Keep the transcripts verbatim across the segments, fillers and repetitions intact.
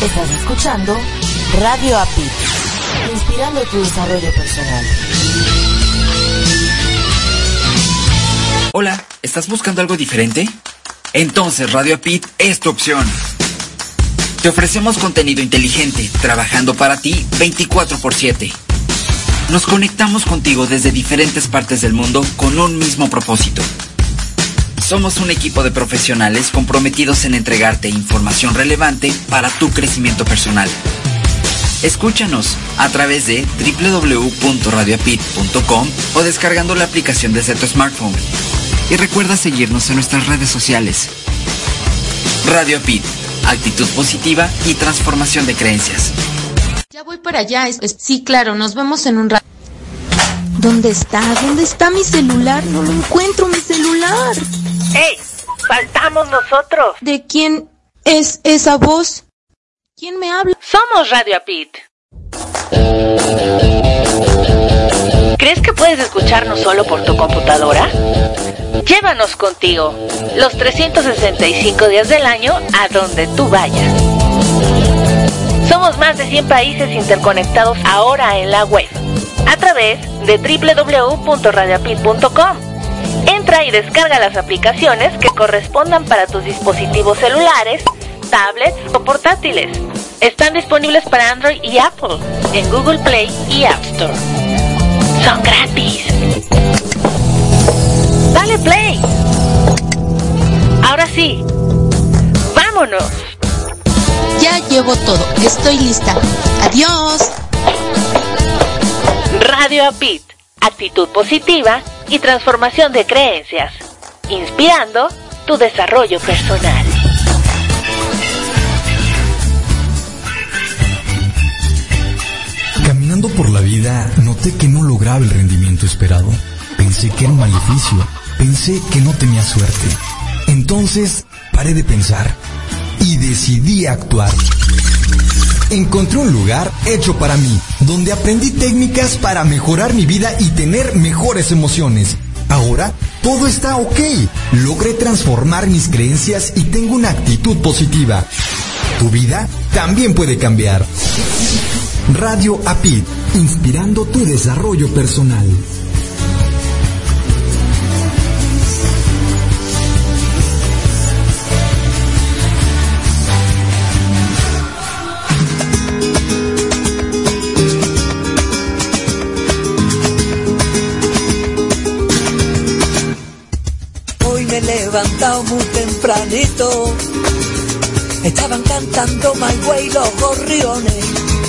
Estás escuchando Radio A P I, inspirando tu desarrollo personal. Hola, ¿estás buscando algo diferente? Entonces Radio A P I es tu opción. Te ofrecemos contenido inteligente, trabajando para ti veinticuatro por siete. Nos conectamos contigo desde diferentes partes del mundo con un mismo propósito. Somos un equipo de profesionales comprometidos en entregarte información relevante para tu crecimiento personal. Escúchanos a través de doble u doble u doble u punto radio a p i t punto com o descargando la aplicación desde tu smartphone. Y recuerda seguirnos en nuestras redes sociales. Radio A P I T, actitud positiva y transformación de creencias. Ya voy para allá. Es, es, sí, claro, nos vemos en un rato. ¿Dónde está? ¿Dónde está mi celular? No lo encuentro, mi celular. ¡Ey! ¡Faltamos nosotros! ¿De quién es esa voz? ¿Quién me habla? Somos Radio A P I T. ¿Crees que puedes escucharnos solo por tu computadora? Llévanos contigo los trescientos sesenta y cinco días del año a donde tú vayas. Somos más de cien países interconectados ahora en la web a través de doble u doble u doble u punto radio a p i t punto com. Entra y descarga las aplicaciones que correspondan para tus dispositivos celulares, tablets o portátiles. Están disponibles para Android y Apple en Google Play y App Store. Son gratis. Dale play. Ahora sí, vámonos. Ya llevo todo, estoy lista. Adiós. Radio A P I T, actitud positiva y transformación de creencias, inspirando tu desarrollo personal. Caminando por la vida, noté que no lograba el rendimiento esperado. Pensé que era un maleficio, pensé que no tenía suerte. Entonces, paré de pensar y decidí actuar. Encontré un lugar hecho para mí, donde aprendí técnicas para mejorar mi vida y tener mejores emociones. Ahora, todo está ok. Logré transformar mis creencias y tengo una actitud positiva. Tu vida también puede cambiar. Radio A P I T, inspirando tu desarrollo personal. Me he levantado muy tempranito, estaban cantando My Way los gorriones,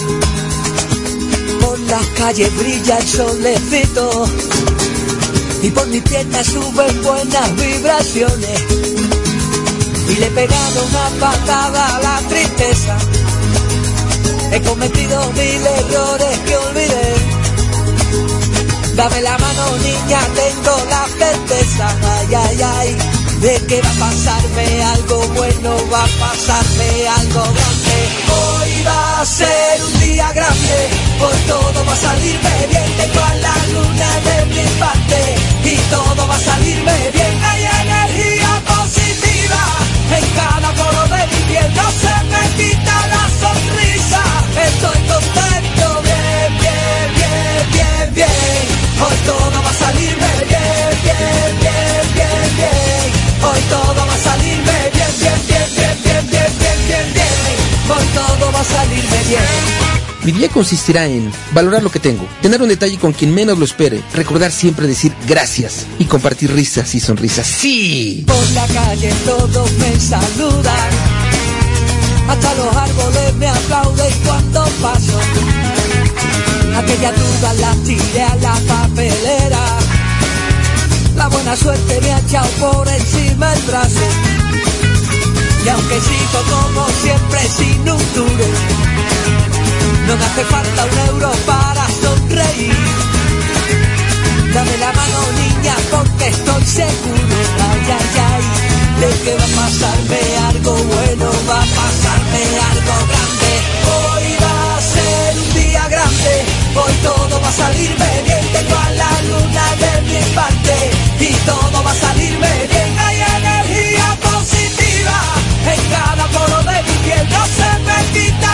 por las calles brilla el solecito y por mis piernas suben buenas vibraciones, y le he pegado una patada a la tristeza, he cometido mil errores que olvidé. Dame la mano, niña, tengo la certeza, ay, ay, ay, de que va a pasarme algo bueno, va a pasarme algo grande. Hoy va a ser un día grande, por todo va a salirme bien, tengo a la luna de mi parte, y todo va a salirme bien, hay energía positiva, en cada poro de mi piel, no se me quita la sonrisa, estoy contento, bien, bien, bien, bien, bien. Hoy todo va a salirme bien, bien, bien, bien, bien. Hoy todo va a salirme bien, bien, bien, bien, bien, bien, bien, bien, bien. Hoy todo va a salirme bien. Mi día consistirá en valorar lo que tengo, tener un detalle con quien menos lo espere, recordar siempre decir gracias y compartir risas y sonrisas. ¡Sí! Por la calle todos me saludan, hasta los árboles me aplauden cuando paso. Aquellas dudas las tiré a la papelera, la buena suerte me ha echado por encima el brazo, y aunque sigo como siempre sin un duro, no me hace falta un euro para sonreír. Dame la mano, niña, porque estoy seguro, ay, ay, ay, de que va a pasarme algo bueno, va a pasarme algo grande. Hoy va a ser un día grande, hoy todo va a salirme bien, tengo a la luna de mi parte, y todo va a salirme bien, hay energía positiva, en cada poro de mi piel, no se me quita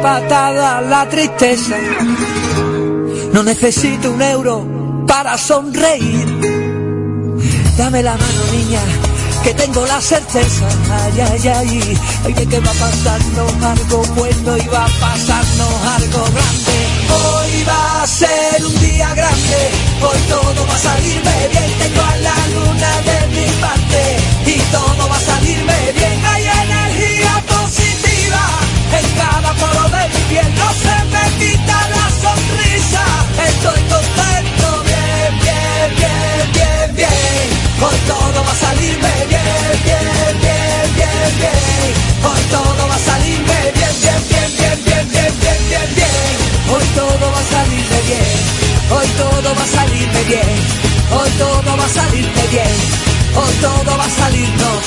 patada la tristeza. No necesito un euro para sonreír. Dame la mano, niña, que tengo la certeza, ay, ay, ay, ay, de que va a pasarnos algo bueno y va a pasarnos algo grande. Hoy va a ser un día grande, hoy todo va a salirme bien, tengo a la luna de mi parte y todo va a salirme bien. Hay energía positiva en cada poro de mi piel, no se me quita la sonrisa, estoy contento, bien, bien, bien, bien, bien. Hoy todo va a salirme bien, bien, bien, bien, bien. Hoy todo va a salirme bien, bien, bien, bien, bien, bien, bien, bien, bien. Hoy todo va a salirme bien. Hoy todo va a salirme bien. Hoy todo va a salirme bien. Hoy todo va a salirnos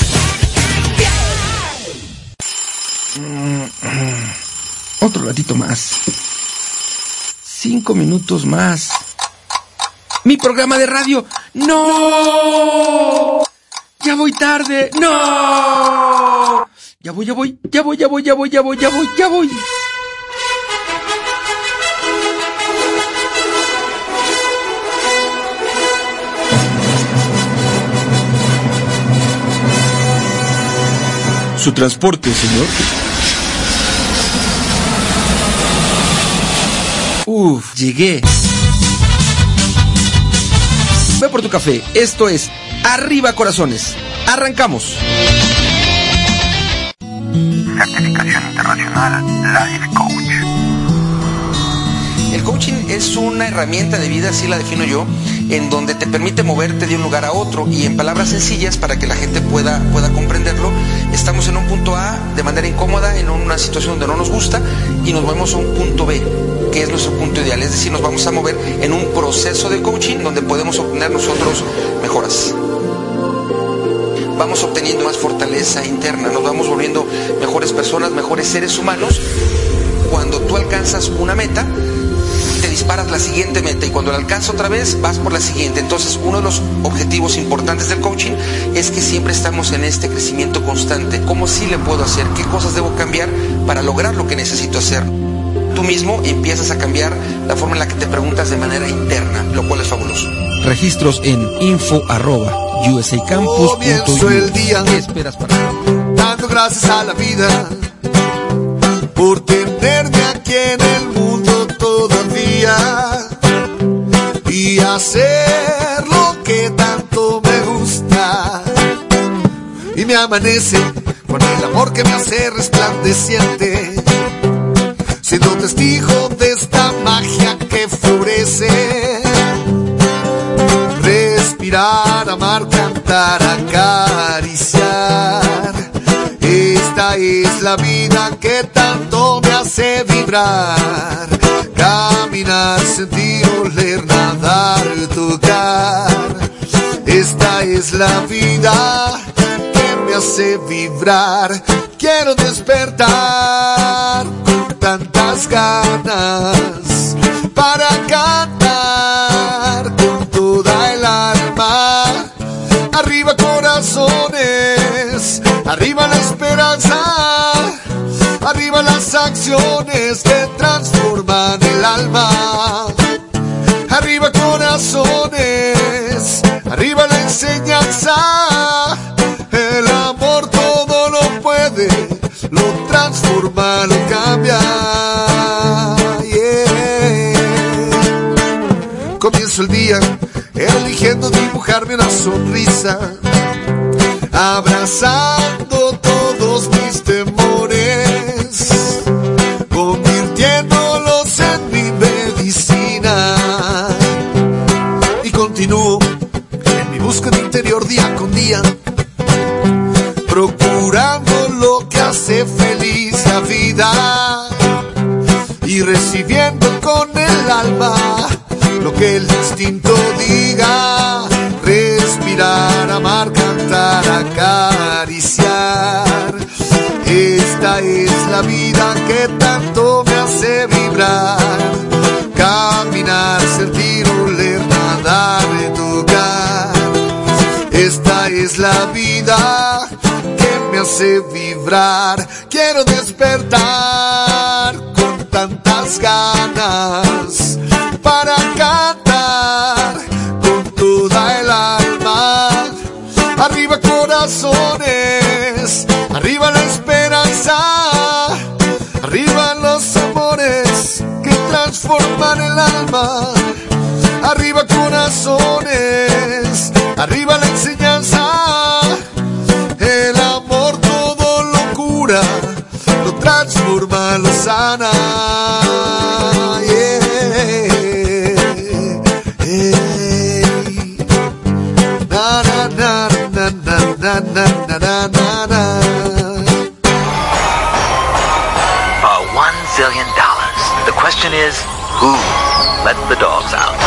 bien. Otro ratito más. Cinco minutos más. Mi programa de radio. ¡No! Ya voy tarde. ¡No! Ya voy, ya voy, ya voy, ya voy, ya voy, ya voy, ya voy, ya voy. Su transporte, señor. Uf, llegué. Ve por tu café. Esto es Arriba Corazones. Arrancamos. Certificación internacional Life Coach. El coaching es una herramienta de vida, así la defino yo, en donde te permite moverte de un lugar a otro y en palabras sencillas para que la gente pueda, pueda comprenderlo. Estamos en un punto A de manera incómoda, en una situación donde no nos gusta y nos movemos a un punto B, que es nuestro punto ideal. Es decir, nos vamos a mover en un proceso de coaching donde podemos obtener nosotros mejoras. Vamos obteniendo más fortaleza interna, nos vamos volviendo mejores personas, mejores seres humanos. Cuando tú alcanzas una meta, te disparas la siguiente meta y cuando la alcanzas otra vez, vas por la siguiente. Entonces, uno de los objetivos importantes del coaching es que siempre estamos en este crecimiento constante. ¿Cómo sí le puedo hacer? ¿Qué cosas debo cambiar para lograr lo que necesito hacer? Tú mismo empiezas a cambiar la forma en la que te preguntas de manera interna, lo cual es fabuloso. Registros en info arroba usacampus. Comienzo el día. ¿Qué esperas para dando gracias a la vida por tenerme aquí en el mundo todavía y hacer lo que tanto me gusta? Y me amanece con el amor que me hace resplandeciente, siendo testigo de esta magia que florece. Respirar, amar, cantar, acariciar. Esta es la vida que tanto me hace vibrar. Caminar, sentir, oler, nadar, tocar. Esta es la vida que me hace vibrar. Quiero despertar con tantas ganas para cantar con toda el alma. Arriba corazones, arriba la esperanza, arriba las acciones que transforman el alma. Arriba corazones, arriba la enseñanza. El amor todo lo puede, lo transforma, lo cambia. Yeah. Comienzo el día eligiendo dibujarme una sonrisa, abrazando todos mis temores, convirtiéndolos en mi medicina. Y continúo en mi búsqueda interior día con día, procurando lo que hace feliz la vida y recibiendo con el alma lo que el instinto diga. Respirar, amar, cantar, acariciar. Esta es la vida que tanto me hace vibrar. Caminar, sentir, oler, nadar, tocar. Esta es la vida que me hace vibrar. Quiero despertar con las ganas para cantar con toda el alma. Arriba corazones, arriba la esperanza, arriba los amores que transforman el alma. Arriba corazones, arriba la enseñanza. El amor todo lo cura, lo transforma, lo sana. Yeah, yeah. Na, na, na, na, na, na, na, na, na, na. Uh, one zillion dollars. The question is, who let the dogs out?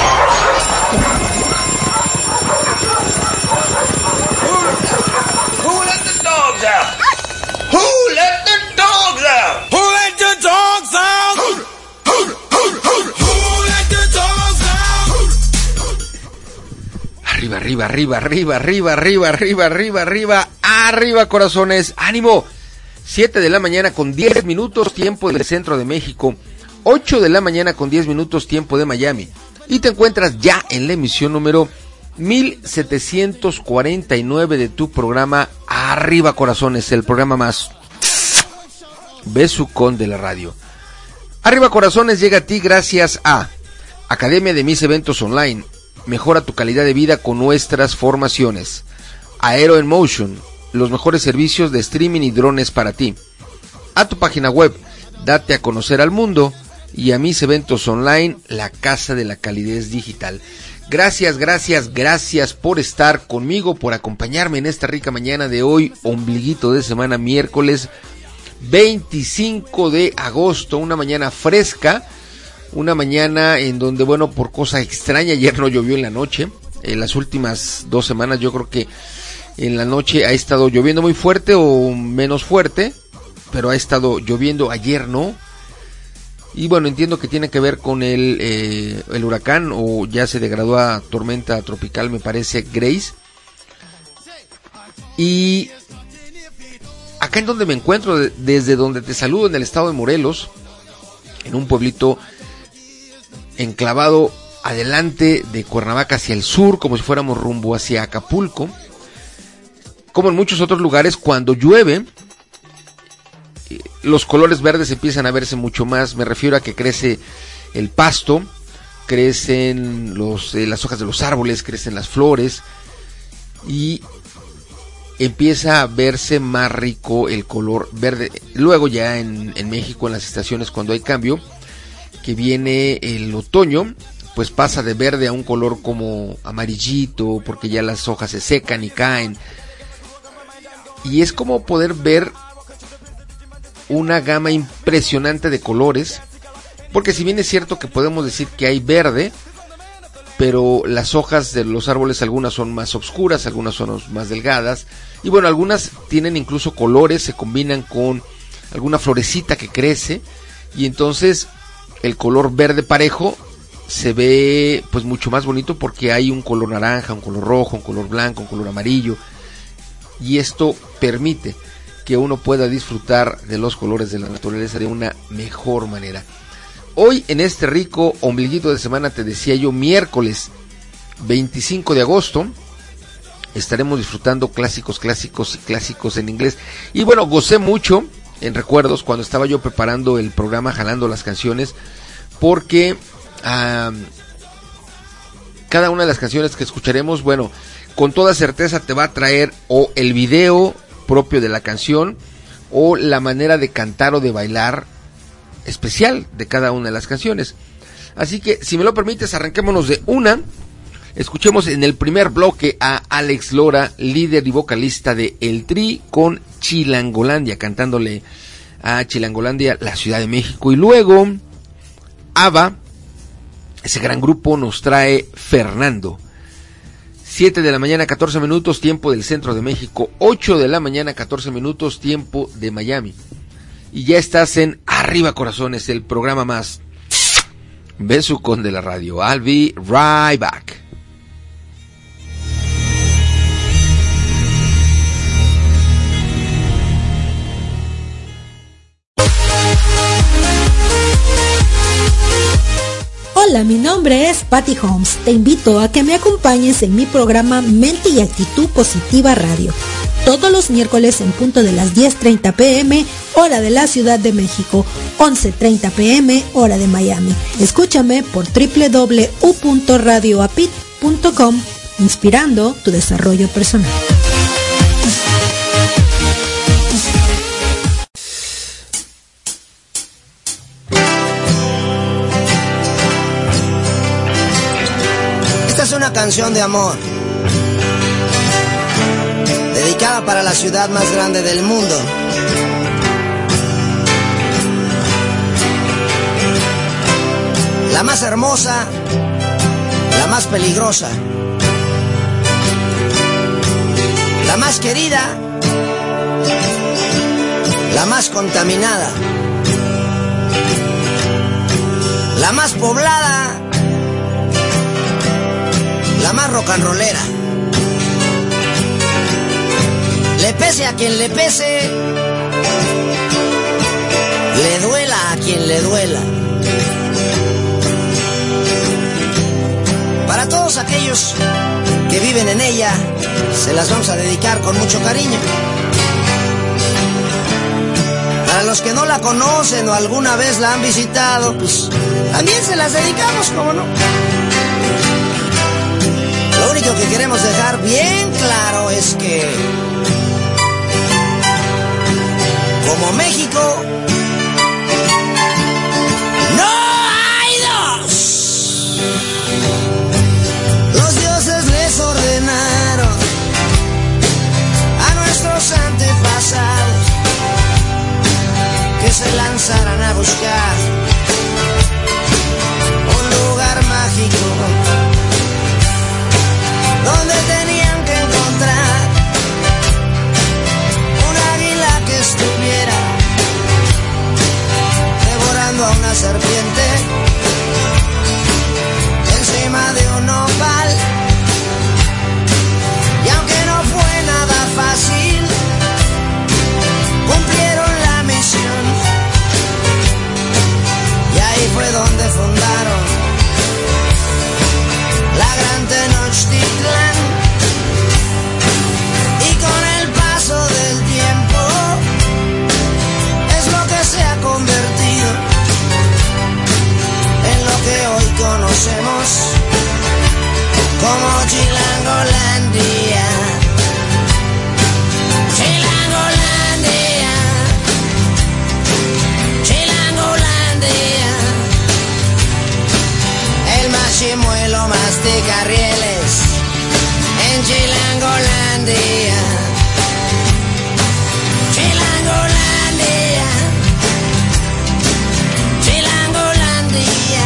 Who let the dogs out? Who let the dogs out? Who let the dogs out? Who, who, who, who, who let the dogs out? Arriba, arriba, arriba, arriba, arriba, arriba, arriba, arriba, arriba, arriba, corazones. ¡Ánimo! siete de la mañana con diez minutos, tiempo del centro de México. ocho de la mañana con diez minutos, tiempo de Miami. Y te encuentras ya en la emisión número mil setecientos cuarenta y nueve de tu programa Arriba Corazones, el programa más besucón de la radio. Arriba Corazones llega a ti gracias a Academia de Mis Eventos Online. Mejora tu calidad de vida con nuestras formaciones. Aero en Motion, los mejores servicios de streaming y drones para ti. A tu página web, date a conocer al mundo. Y a Mis Eventos Online, la casa de la calidez digital. Gracias, gracias, gracias por estar conmigo, por acompañarme en esta rica mañana de hoy, ombliguito de semana, miércoles veinticinco de agosto, una mañana fresca, una mañana en donde, bueno, por cosa extraña, ayer no llovió en la noche, en las últimas dos semanas yo creo que en la noche ha estado lloviendo muy fuerte o menos fuerte, pero ha estado lloviendo, ayer no. Y bueno, entiendo que tiene que ver con el, eh, el huracán, o ya se degradó a tormenta tropical, me parece, Grace. Y acá en donde me encuentro, de, desde donde te saludo, en el estado de Morelos, en un pueblito enclavado adelante de Cuernavaca hacia el sur, como si fuéramos rumbo hacia Acapulco. Como en muchos otros lugares, cuando llueve, los colores verdes empiezan a verse mucho más. Me refiero a que crece el pasto, crecen los, eh, las hojas de los árboles, crecen las flores y empieza a verse más rico el color verde. Luego ya en, en México, en las estaciones, cuando hay cambio, que viene el otoño, pues pasa de verde a un color como amarillito, porque ya las hojas se secan y caen. Y es como poder ver una gama impresionante de colores, porque si bien es cierto que podemos decir que hay verde, pero las hojas de los árboles, algunas son más oscuras, algunas son más delgadas, y bueno, algunas tienen incluso colores, se combinan con alguna florecita que crece, y entonces el color verde parejo se ve pues mucho más bonito, porque hay un color naranja, un color rojo, un color blanco, un color amarillo, y esto permite que uno pueda disfrutar de los colores de la naturaleza de una mejor manera. Hoy, en este rico ombliguito de semana, te decía yo, miércoles veinticinco de agosto, estaremos disfrutando clásicos, clásicos y clásicos en inglés. Y bueno, gocé mucho en recuerdos cuando estaba yo preparando el programa, jalando las canciones, porque uh, cada una de las canciones que escucharemos, bueno, con toda certeza te va a traer o el video propio de la canción o la manera de cantar o de bailar especial de cada una de las canciones. Así que, si me lo permites, arranquémonos de una. Escuchemos en el primer bloque a Alex Lora, líder y vocalista de El Tri, con Chilangolandia, cantándole a Chilangolandia, la Ciudad de México. Y luego ABBA, ese gran grupo, nos trae Fernando. siete de la mañana, catorce minutos, tiempo del centro de México. ocho de la mañana, catorce minutos, tiempo de Miami. Y ya estás en Arriba Corazones, el programa más besucón de la radio. I'll be right back. Hola, mi nombre es Patty Holmes. Te invito a que me acompañes en mi programa Mente y Actitud Positiva Radio. Todos los miércoles en punto de las diez treinta pm, hora de la Ciudad de México, once treinta pm, hora de Miami. Escúchame por doble u doble u doble u punto radio apit punto com, inspirando tu desarrollo personal. Esta es una canción de amor, dedicada para la ciudad más grande del mundo. La más hermosa, la más peligrosa, la más querida, la más contaminada, la más poblada, la más rock and rollera. Le pese a quien le pese, le duela a quien le duela. Para todos aquellos que viven en ella, se las vamos a dedicar con mucho cariño. Para los que no la conocen o alguna vez la han visitado, pues también se las dedicamos, ¿cómo no? Lo único que queremos dejar bien claro es que, como México, no hay dos. Los dioses les ordenaron a nuestros antepasados que se lanzaran a buscar un lugar mágico donde tenían que encontrar un águila que estuviera devorando a una serpiente encima de un nopal. Y aunque no fue nada fácil, cumplieron la misión. Y ahí fue donde fundaron la gran Tenochtitlan. Y con el paso del tiempo es lo que se ha convertido en lo que hoy conocemos como Chilangolandia. Chilangolandia, Chilangolandia. El más chimuelo mastica rieles en Chilangolandia. Chilangolandia, Chilangolandia.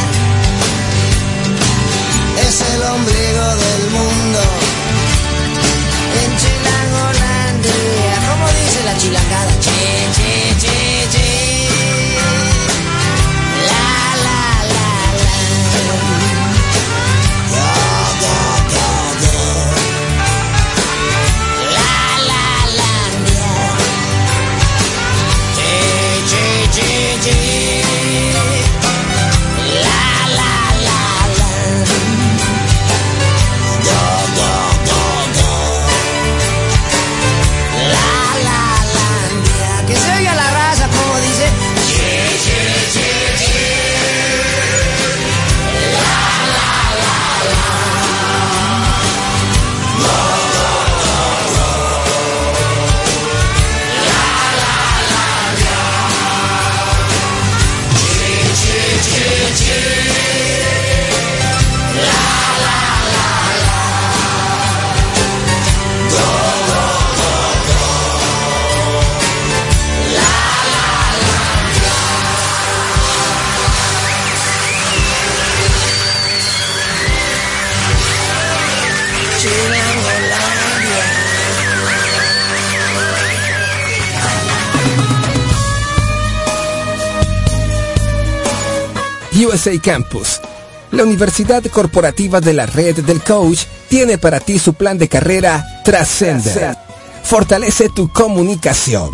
Es el ombligo del mundo en Chilangolandia. ¿Cómo dice la chilangada? Chi, chi, chi, chi. La, la, la, la. Go, go, go, go. La, la, landia. Chi, chi, chi, chi. La, la, la, la. Go, go, go, go. La, la, landia. Que se oiga la raza como dice. Chi, chi, chi, chi. La, la, la, la. Go, go, go, go. La, la, landia. Chi, chi, chi, chi. La, la, la, la. Go, go, go, go. La, la, landia. Chilangolandia. U S A Campus, la universidad corporativa de la red del coach, tiene para ti su plan de carrera Trascender. Fortalece tu comunicación.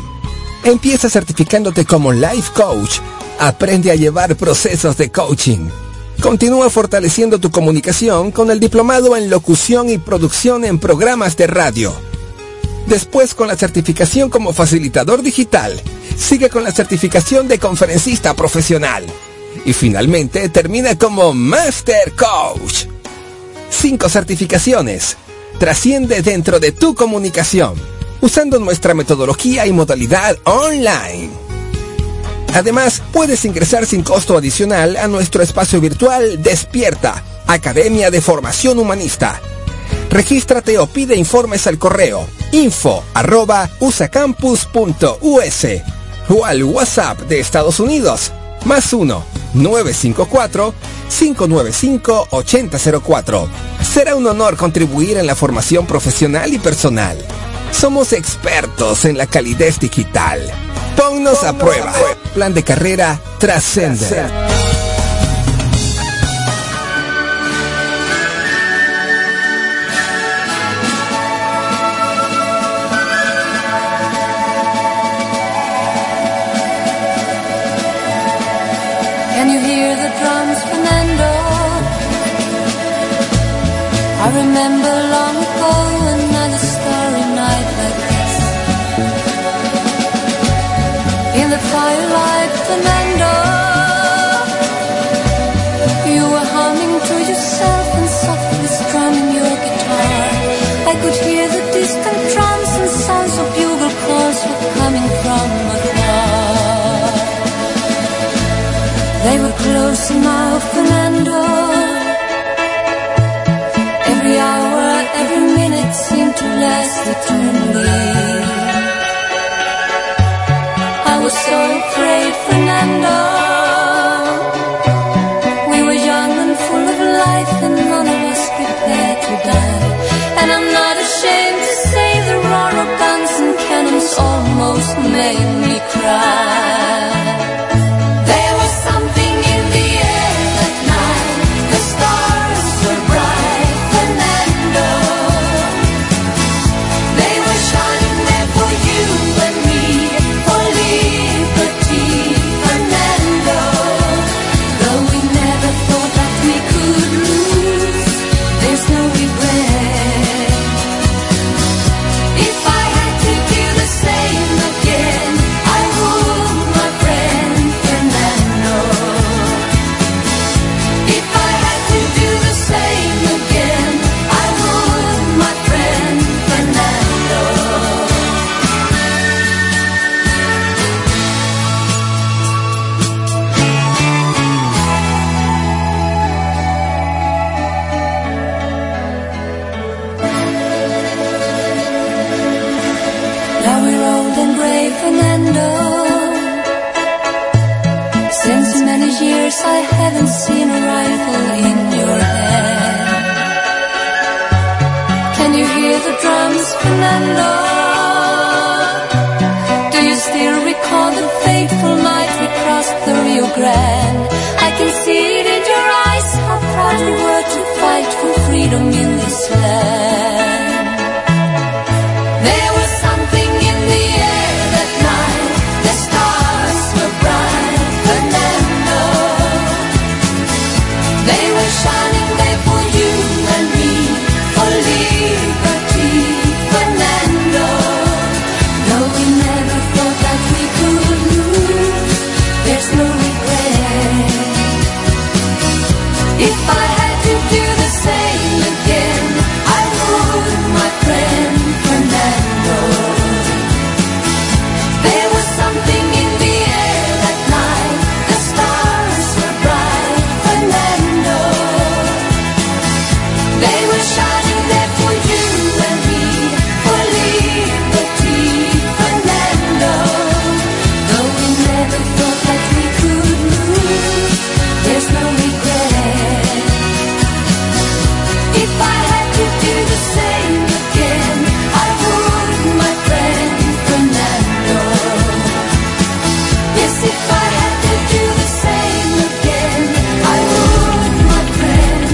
Empieza certificándote como Life Coach. Aprende a llevar procesos de coaching. Continúa fortaleciendo tu comunicación con el diplomado en locución y producción en programas de radio. Después, con la certificación como facilitador digital, sigue con la certificación de conferencista profesional. Y finalmente termina como Master Coach. Cinco certificaciones. Trasciende dentro de tu comunicación, usando nuestra metodología y modalidad online. Además, puedes ingresar sin costo adicional a nuestro espacio virtual Despierta, Academia de Formación Humanista. Regístrate o pide informes al correo info arroba usacampus punto us o al WhatsApp de Estados Unidos, más uno, nueve cinco cuatro, cinco nueve cinco, ocho cero cero cuatro. Será un honor contribuir en la formación profesional y personal. Somos expertos en la calidez digital. Ponnos a prueba. Plan de carrera Trascender. Can you hear the drums, Fernando? I remember long ago another starry night like this. In the firelight, Fernando, you were humming to yourself and softly strumming your guitar. I could hear the distant drums and sounds of bugle calls were coming from afar. They were close now, Fernando. Every hour, every minute seemed to last eternally. I was so afraid, Fernando. We were young and full of life, and none of us prepared to die. And I'm not ashamed to say the roar of guns and cannons almost made me cry. There was something in the air that night. The stars were bright, Fernando. They were shining there for you and me, for liberty, Fernando. Though we never thought that we could lose, there's no regret. If I had to do the same again, I would, my friend Fernando. If I had to do the same again, I would, my friend Fernando. Now we're old and gray, Fernando. Since many years I haven't seen a rifle in your hand. Can you hear the drums, Fernando? Do you still recall the fateful night we crossed the Rio Grande? I can see it in your eyes, how proud we were to fight for freedom in this land. There was something in the air that night. The stars were bright, Fernando. They were shining there for you and me, for liberty, Fernando. Though we never thought that we could lose, there's no regret. If I had to do the same again, I would, my friend Fernando. There was something in the air that night. The stars were bright, Fernando. They were shining there for you and me, for liberty, Fernando. Though we never thought that we could lose, there's no regret. If I had to do the same again, I would, my friend Fernando. Yes, if I had to do the same again, I would, my friend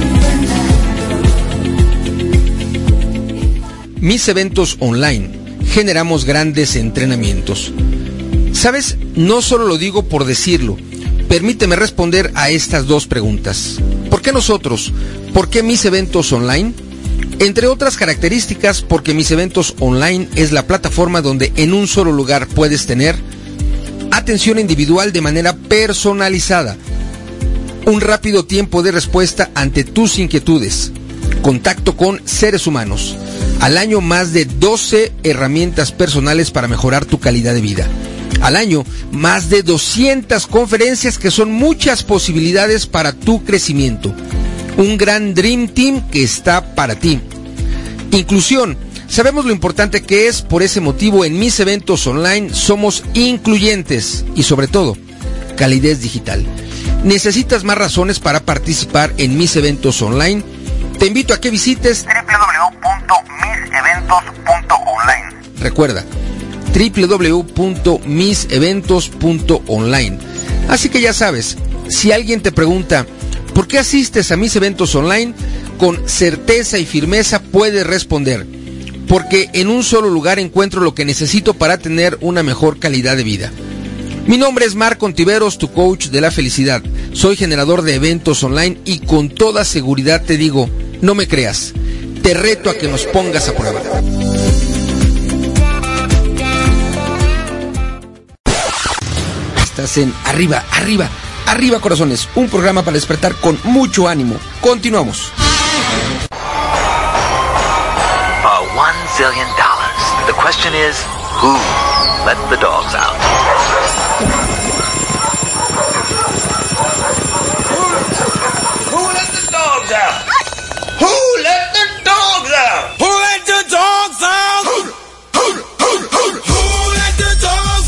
Fernando. Mis eventos online. Generamos grandes entrenamientos. ¿Sabes? No solo lo digo por decirlo, permíteme responder a estas dos preguntas. ¿Por qué nosotros? ¿Por qué Mis Eventos Online? Entre otras características, porque Mis Eventos Online es la plataforma donde en un solo lugar puedes tener atención individual de manera personalizada, un rápido tiempo de respuesta ante tus inquietudes, contacto con seres humanos, al año más de doce herramientas personales para mejorar tu calidad de vida, al año más de doscientas conferencias que son muchas posibilidades para tu crecimiento, un gran Dream Team que está para ti. Inclusión. Sabemos lo importante que es, por ese motivo en Mis Eventos Online somos incluyentes y sobre todo, calidez digital. ¿Necesitas más razones para participar en Mis Eventos Online? Te invito a que visites doble u doble u doble u punto mis eventos punto online. Recuerda, doble u doble u doble u punto mis eventos punto online. Así que ya sabes, si alguien te pregunta, ¿por qué asistes a Mis Eventos Online? Con certeza y firmeza puedes responder, porque en un solo lugar encuentro lo que necesito para tener una mejor calidad de vida. Mi nombre es Marco Ontiveros, tu coach de la felicidad. Soy generador de eventos online y con toda seguridad te digo, no me creas, te reto a que nos pongas a prueba. Estás en Arriba, Arriba, Arriba Corazones, un programa para despertar con mucho ánimo. Continuamos. A one zillion dollars. The question is, who let the dogs out? Who let the dogs out? Who let the dogs out? Who let the dogs out? Who, who, who, who, who let the dogs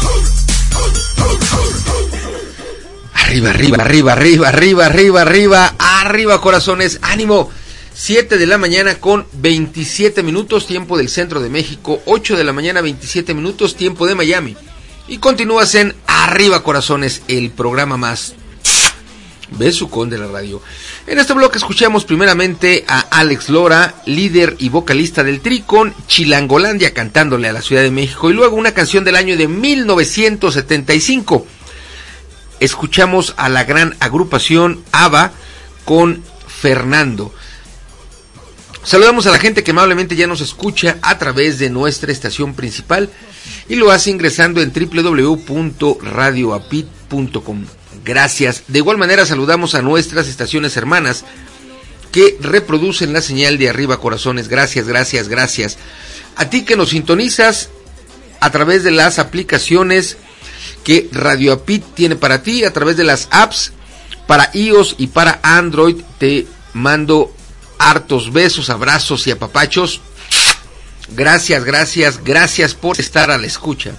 out? Arriba, arriba, arriba, arriba, arriba, arriba, arriba, arriba corazones, ánimo. siete de la mañana con veintisiete minutos, tiempo del centro de México. Ocho de la mañana, veintisiete minutos, tiempo de Miami. Y continúas en Arriba Corazones, el programa más besucón de la radio. En este bloque escuchamos primeramente a Alex Lora, líder y vocalista del Tri, con Chilangolandia cantándole a la Ciudad de México. Y luego una canción del año de mil novecientos setenta y cinco. Escuchamos a la gran agrupación ABBA con Fernando. Saludamos a la gente que amablemente ya nos escucha a través de nuestra estación principal y lo hace ingresando en doble u doble u doble u punto radio apit punto com. Gracias. De igual manera saludamos a nuestras estaciones hermanas que reproducen la señal de Arriba Corazones. Gracias, gracias, gracias. A ti que nos sintonizas a través de las aplicaciones que Radio Apit tiene para ti, a través de las apps para iOS y para Android, te mando hartos besos, abrazos y apapachos. Gracias, gracias, gracias por estar a la escucha.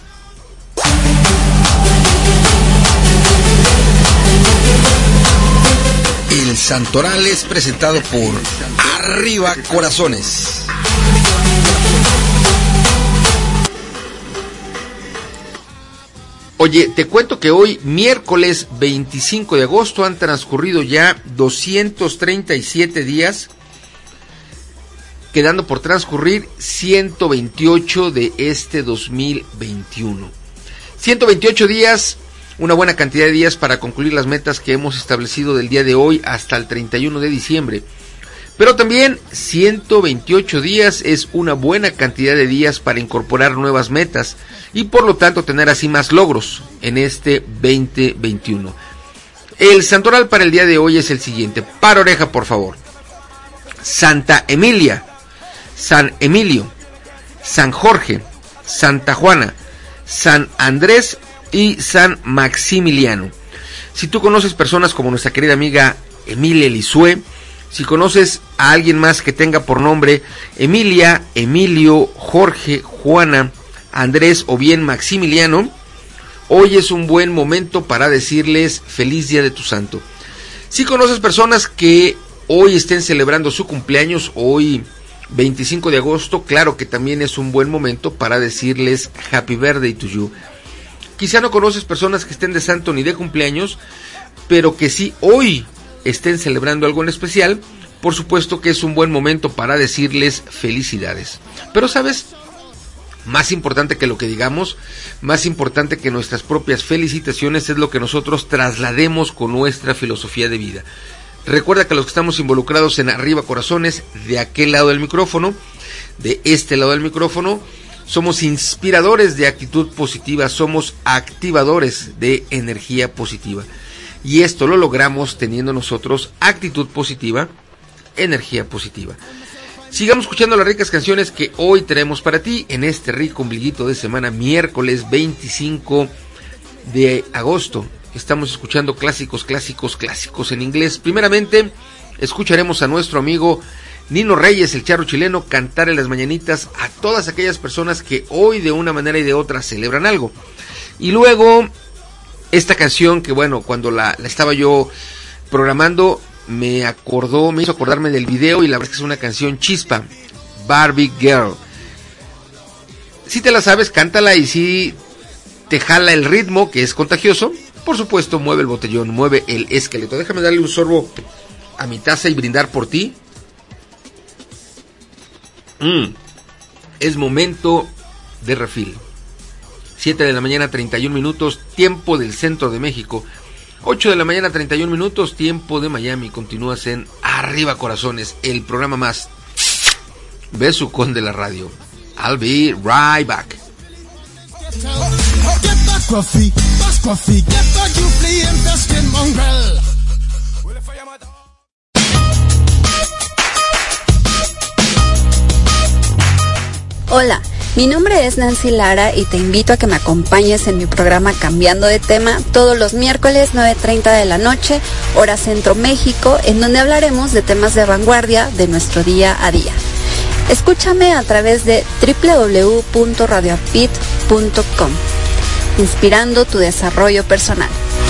El Santoral es presentado por Arriba Corazones. Oye, te cuento que hoy, miércoles veinticinco de agosto, han transcurrido ya doscientos treinta y siete días, quedando por transcurrir ciento veintiocho de este dos mil veintiuno. ciento veintiocho días, una buena cantidad de días para concluir las metas que hemos establecido del día de hoy hasta el treinta y uno de diciembre. Pero también ciento veintiocho días es una buena cantidad de días para incorporar nuevas metas y por lo tanto tener así más logros en este veinte veintiuno. El santoral para el día de hoy es el siguiente. Para oreja, por favor. Santa Emilia, San Emilio, San Jorge, Santa Juana, San Andrés y San Maximiliano. Si tú conoces personas como nuestra querida amiga Emilia Elisue, si conoces a alguien más que tenga por nombre Emilia, Emilio, Jorge, Juana, Andrés o bien Maximiliano, hoy es un buen momento para decirles feliz día de tu santo. Si conoces personas que hoy estén celebrando su cumpleaños, hoy veinticinco de agosto, claro que también es un buen momento para decirles happy birthday to you. Quizá no conoces personas que estén de santo ni de cumpleaños, pero que sí hoy estén celebrando algo en especial, por supuesto que es un buen momento para decirles felicidades. Pero sabes, Más importante que lo que digamos, más importante que nuestras propias felicitaciones es lo que nosotros traslademos con nuestra filosofía de vida. Recuerda que los que estamos involucrados en Arriba Corazones, de aquel lado del micrófono, de este lado del micrófono, somos inspiradores de actitud positiva, somos activadores de energía positiva. Y esto lo logramos teniendo nosotros actitud positiva, energía positiva. Sigamos escuchando las ricas canciones que hoy tenemos para ti en este rico ombliguito de semana, miércoles veinticinco de agosto. Estamos escuchando clásicos, clásicos, clásicos en inglés. Primeramente, escucharemos a nuestro amigo Nino Reyes, el charro chileno, cantar en las mañanitas a todas aquellas personas que hoy de una manera y de otra celebran algo. Y luego, esta canción que bueno, cuando la, la estaba yo programando, me acordó, me hizo acordarme del video y la verdad es que es una canción chispa, Barbie Girl. Si te la sabes, cántala, y si te jala el ritmo, que es contagioso, por supuesto, mueve el botellón, mueve el esqueleto. Déjame darle un sorbo a mi taza y brindar por ti. Mm. Es momento de refil. siete de la mañana, treinta y un minutos, tiempo del centro de México. ocho de la mañana, treinta y un minutos, tiempo de Miami. Continúas en Arriba Corazones, el programa más besucón de la radio. I'll be right back. Hola, mi nombre es Nancy Lara y te invito a que me acompañes en mi programa Cambiando de Tema todos los miércoles nueve treinta de la noche, hora Centro México, en donde hablaremos de temas de vanguardia de nuestro día a día. Escúchame a través de doble u doble u doble u punto radio apit punto com, inspirando tu desarrollo personal.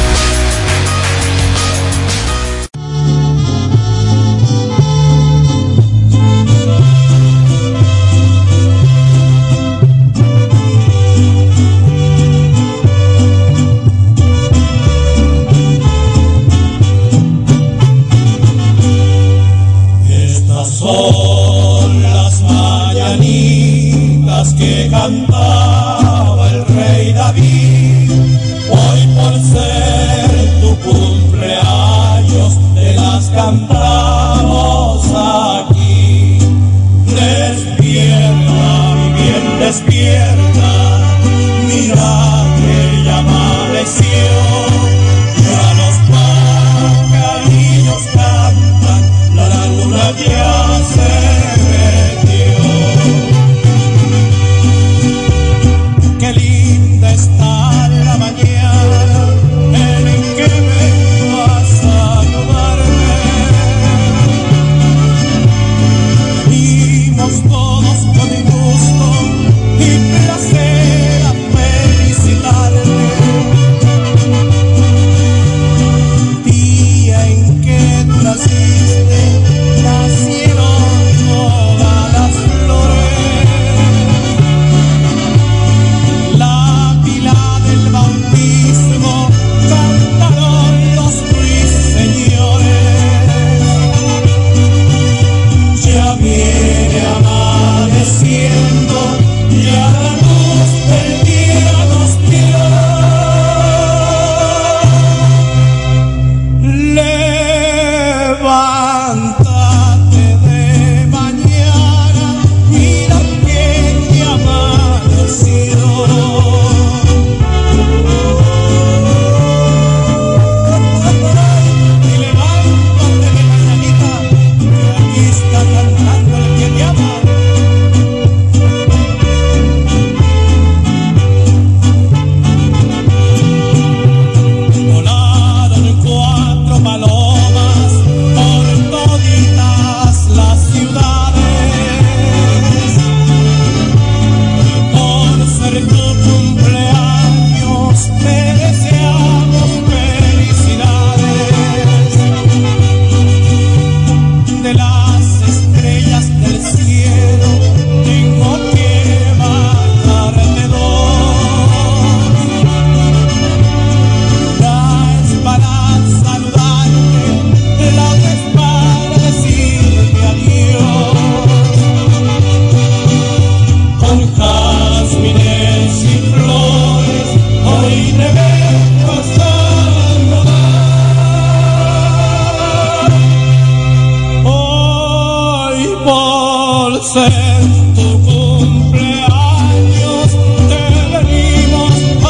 Son las mañanitas que cantaba el rey David. Hoy por ser tu cumpleaños te las cantamos aquí. Despierta, mi bien, despierta. Mira que ya amaneció. Ya los pajarillos cantan, la luna ya se metió. Qué linda está la mañana en que vengo a saludarme. ser tu cumpleaños, te venimos a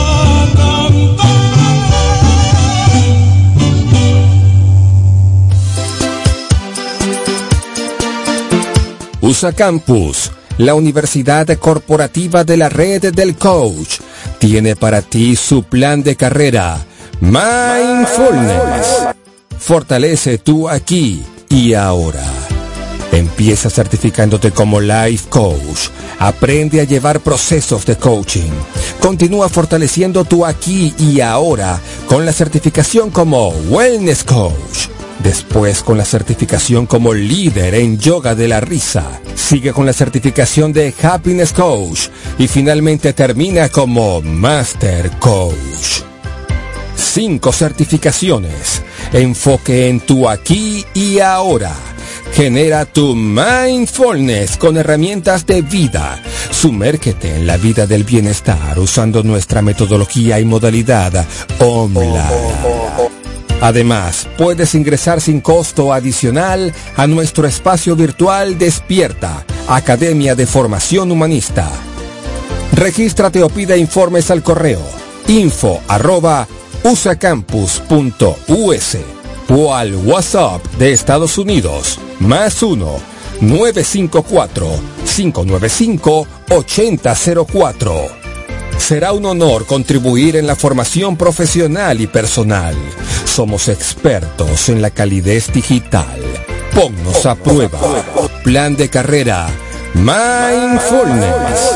U S A Campus, la universidad corporativa de la red del coach, tiene para ti su plan de carrera, Mindfulness. Fortalece tu aquí y ahora. Empieza certificándote como Life Coach. Aprende a llevar procesos de coaching. Continúa fortaleciendo tu aquí y ahora con la certificación como Wellness Coach. Después con la certificación como líder en yoga de la risa. Sigue con la certificación de Happiness Coach. Y finalmente termina como Master Coach. Cinco certificaciones. Enfoque en tu aquí y ahora. Genera tu Mindfulness con herramientas de vida. Sumérgete en la vida del bienestar usando nuestra metodología y modalidad online. Además, puedes ingresar sin costo adicional a nuestro espacio virtual Despierta, Academia de Formación Humanista. Regístrate o pide informes al correo info arroba usacampus.us o al WhatsApp de Estados Unidos más uno nueve cinco cuatro cinco nueve cinco ocho cero cero cuatro. Será un honor contribuir en la formación profesional y personal. Somos expertos en la calidez digital. Ponnos a prueba. Plan de carrera Mindfulness.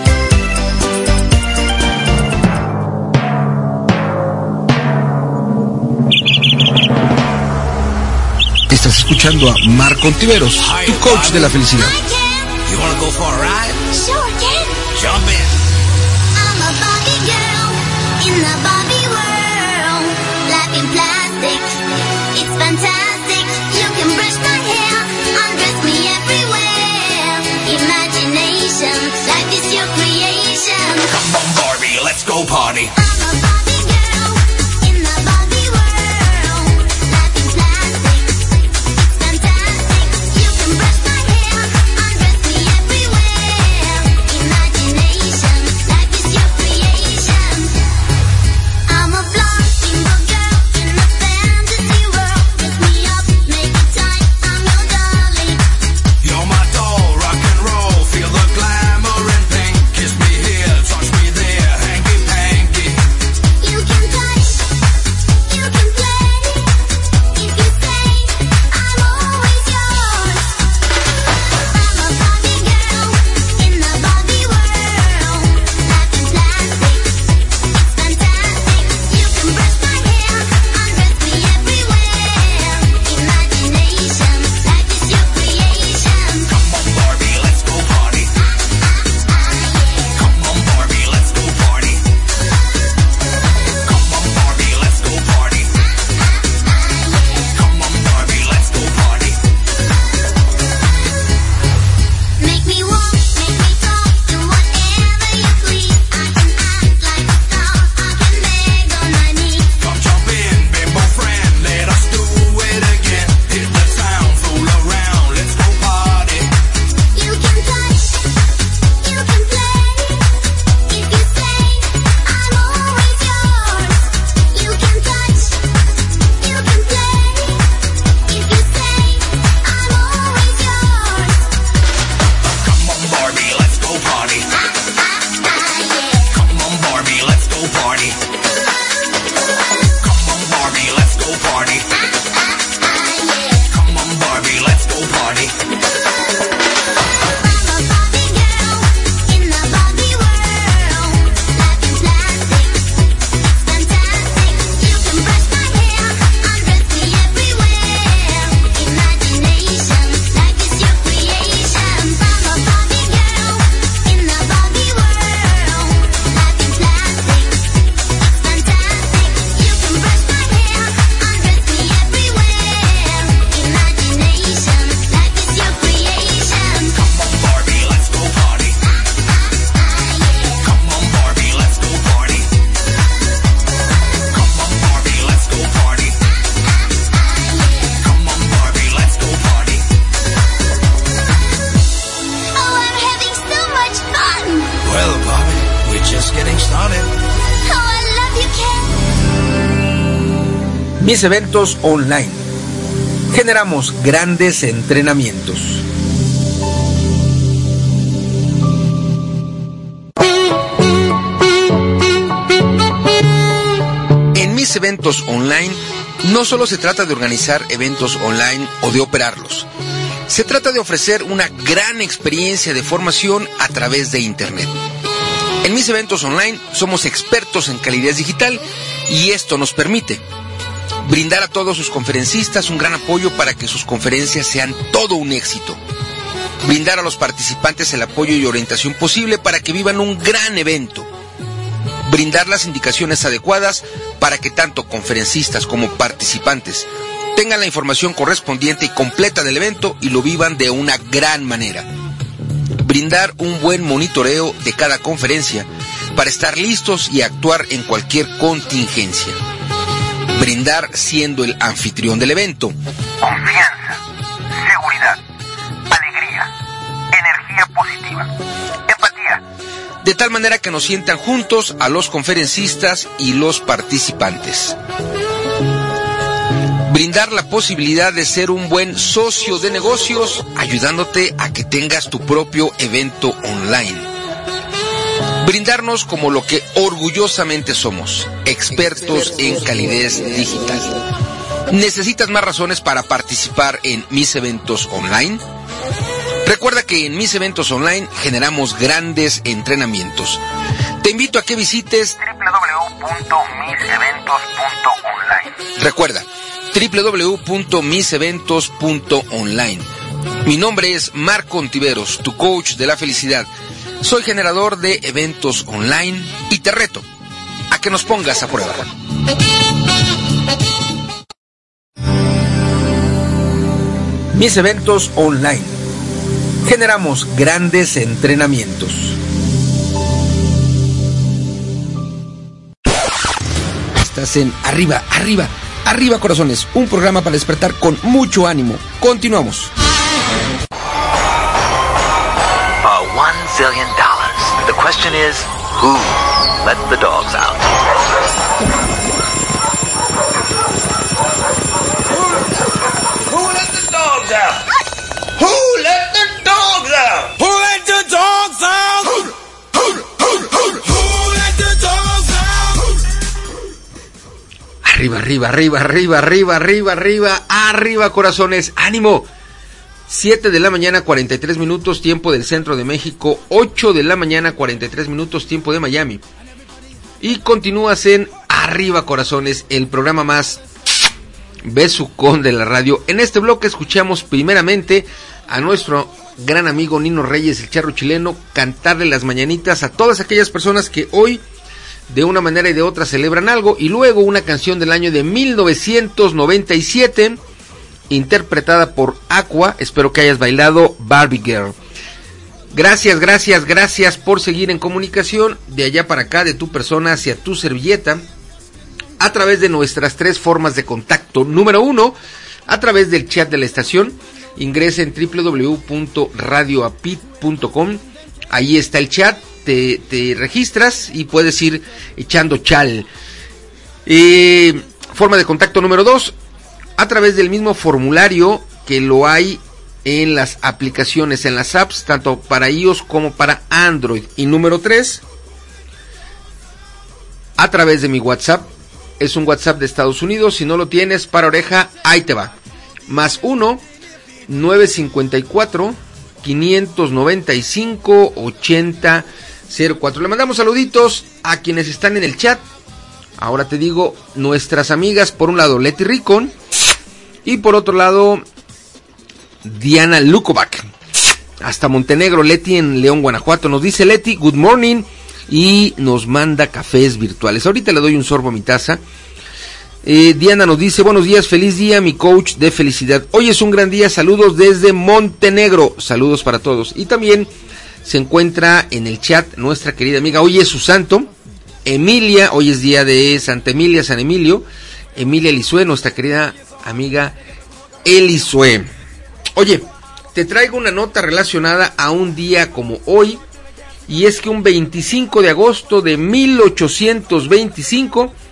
Estás escuchando a Marco Ontiveros, tu coach de la felicidad. You wanna go for a ride? Sure, Ken. Jump in. I'm a Barbie girl in the Barbie world. Life in plastic, it's fantastic. You can brush my hair, undress me everywhere. Imagination, life is your creation. Come on, Barbie, let's go party. I'm a Barbie girl in the Barbie world. Life in plastic, it's fantastic. You can brush my hair, undress me everywhere. Imagination, life is your creation. I'm a blonde single girl in a fantasy world. Dress me up, make it tight, I'm your darling. You're my doll, rock and roll. Feel the glamour and pink. Kiss me here, touch me there, hanky panky. You can touch, you can play. If you say, I'm always yours. I'm a Barbie girl in the Barbie world. Life in plastic, it's fantastic. You can brush my hair, undress me everywhere. Imagination, life is your creation. Come on, Barbie, let's go party. Come on, Barbie, let's go party. Come on, Barbie, let's go party. Come on, Barbie, let's go party. Make me walk, make me talk, do whatever you please. I can act like a star, I can beg on my knees. Come jump in, bimbo friend, let us do it again. Hit the town, fool around, let's go party. You can touch, you can play. If you say, I'm always yours. You can touch, you can play. If you say, I'm always yours. Come on, Barbie, let's go party. Come on, Barbie, let's go party. Come on, Barbie, let's go party. Come on, Barbie, let's go party. I'm a Barbie girl in the Barbie world. Life in plastic, it's fantastic. You can brush my hair, undress me everywhere. Imagination, life is your creation. I'm a Barbie girl in the Barbie world. Life in plastic, it's fantastic. You can brush my hair, undress me everywhere. Imagination, life is your Mis Eventos Online. Generamos grandes entrenamientos. En Mis Eventos Online no solo se trata de organizar eventos online o de operarlos. Se trata de ofrecer una gran experiencia de formación a través de Internet. En Mis Eventos Online somos expertos en calidez digital y esto nos permite brindar a todos sus conferencistas un gran apoyo para que sus conferencias sean todo un éxito. Brindar a los participantes el apoyo y orientación posible para que vivan un gran evento. Brindar las indicaciones adecuadas para que tanto conferencistas como participantes tengan la información correspondiente y completa del evento y lo vivan de una gran manera. Brindar un buen monitoreo de cada conferencia para estar listos y actuar en cualquier contingencia. Brindar siendo el anfitrión del evento. Confianza, seguridad, alegría, energía positiva, empatía. De tal manera que nos sientan juntos a los conferencistas y los participantes. Brindar la posibilidad de ser un buen socio de negocios, ayudándote a que tengas tu propio evento online. Brindarnos como lo que orgullosamente somos, expertos en calidez digital. ¿Necesitas más razones para participar en Mis Eventos Online? Recuerda que en Mis Eventos Online generamos grandes entrenamientos. Te invito a que visites doble u doble u doble u punto mis eventos punto online. Recuerda, doble u doble u doble u punto mis eventos punto online. Mi nombre es Marco Ontiveros, tu coach de la felicidad. Soy generador de eventos online y te reto a que nos pongas a prueba. Mis Eventos Online. Generamos grandes entrenamientos. Estás en Arriba, Arriba, Arriba Corazones, un programa para despertar con mucho ánimo. Continuamos. A one zillion dollars. The question is, who let the dogs out? Who let the dogs out? Who let the dogs out? Who let the dogs out? Who let the dogs out? Arriba, arriba, arriba, arriba, arriba, arriba, arriba, arriba Corazones, ánimo. siete de la mañana, cuarenta y tres minutos, tiempo del centro de México. ocho de la mañana, cuarenta y tres minutos, tiempo de Miami. Y continúas en Arriba Corazones, el programa más besucón de la radio. En este bloque escuchamos primeramente a nuestro gran amigo Nino Reyes, el charro chileno, cantarle las mañanitas a todas aquellas personas que hoy de una manera y de otra celebran algo. Y luego una canción del año de mil novecientos noventa y siete, interpretada por Aqua. Espero que hayas bailado Barbie Girl. Gracias, gracias, gracias por seguir en comunicación de allá para acá, de tu persona hacia tu servilleta, a través de nuestras tres formas de contacto. Número uno, a través del chat de la estación. Ingresa en doble u doble u doble u punto radio apit punto com. Ahí está el chat, te, te registras y puedes ir echando chal. Eh, forma de contacto número dos, a través del mismo formulario que lo hay en las aplicaciones, en las apps, tanto para iOS como para Android. Y número tres, a través de mi WhatsApp. Es un WhatsApp de Estados Unidos. Si no lo tienes, para oreja, ahí te va. Más uno, nueve cinco cuatro, cinco nueve cinco, ochenta cero cuatro. Le mandamos saluditos a quienes están en el chat. Ahora te digo, nuestras amigas, por un lado, Leti Ricón. Y por otro lado, Diana Lukovac. Hasta Montenegro, Leti en León, Guanajuato. Nos dice Leti, good morning. Y nos manda cafés virtuales. Ahorita le doy un sorbo a mi taza. Eh, Diana nos dice, buenos días, feliz día, mi coach de felicidad. Hoy es un gran día, saludos desde Montenegro. Saludos para todos. Y también se encuentra en el chat nuestra querida amiga, hoy es su santo, Emilia. Hoy es día de Santa Emilia, San Emilio. Emilia Elisue, nuestra querida amiga Elisue. Oye, te traigo una nota relacionada a un día como hoy. Y es que un veinticinco de agosto de mil ochocientos veinticinco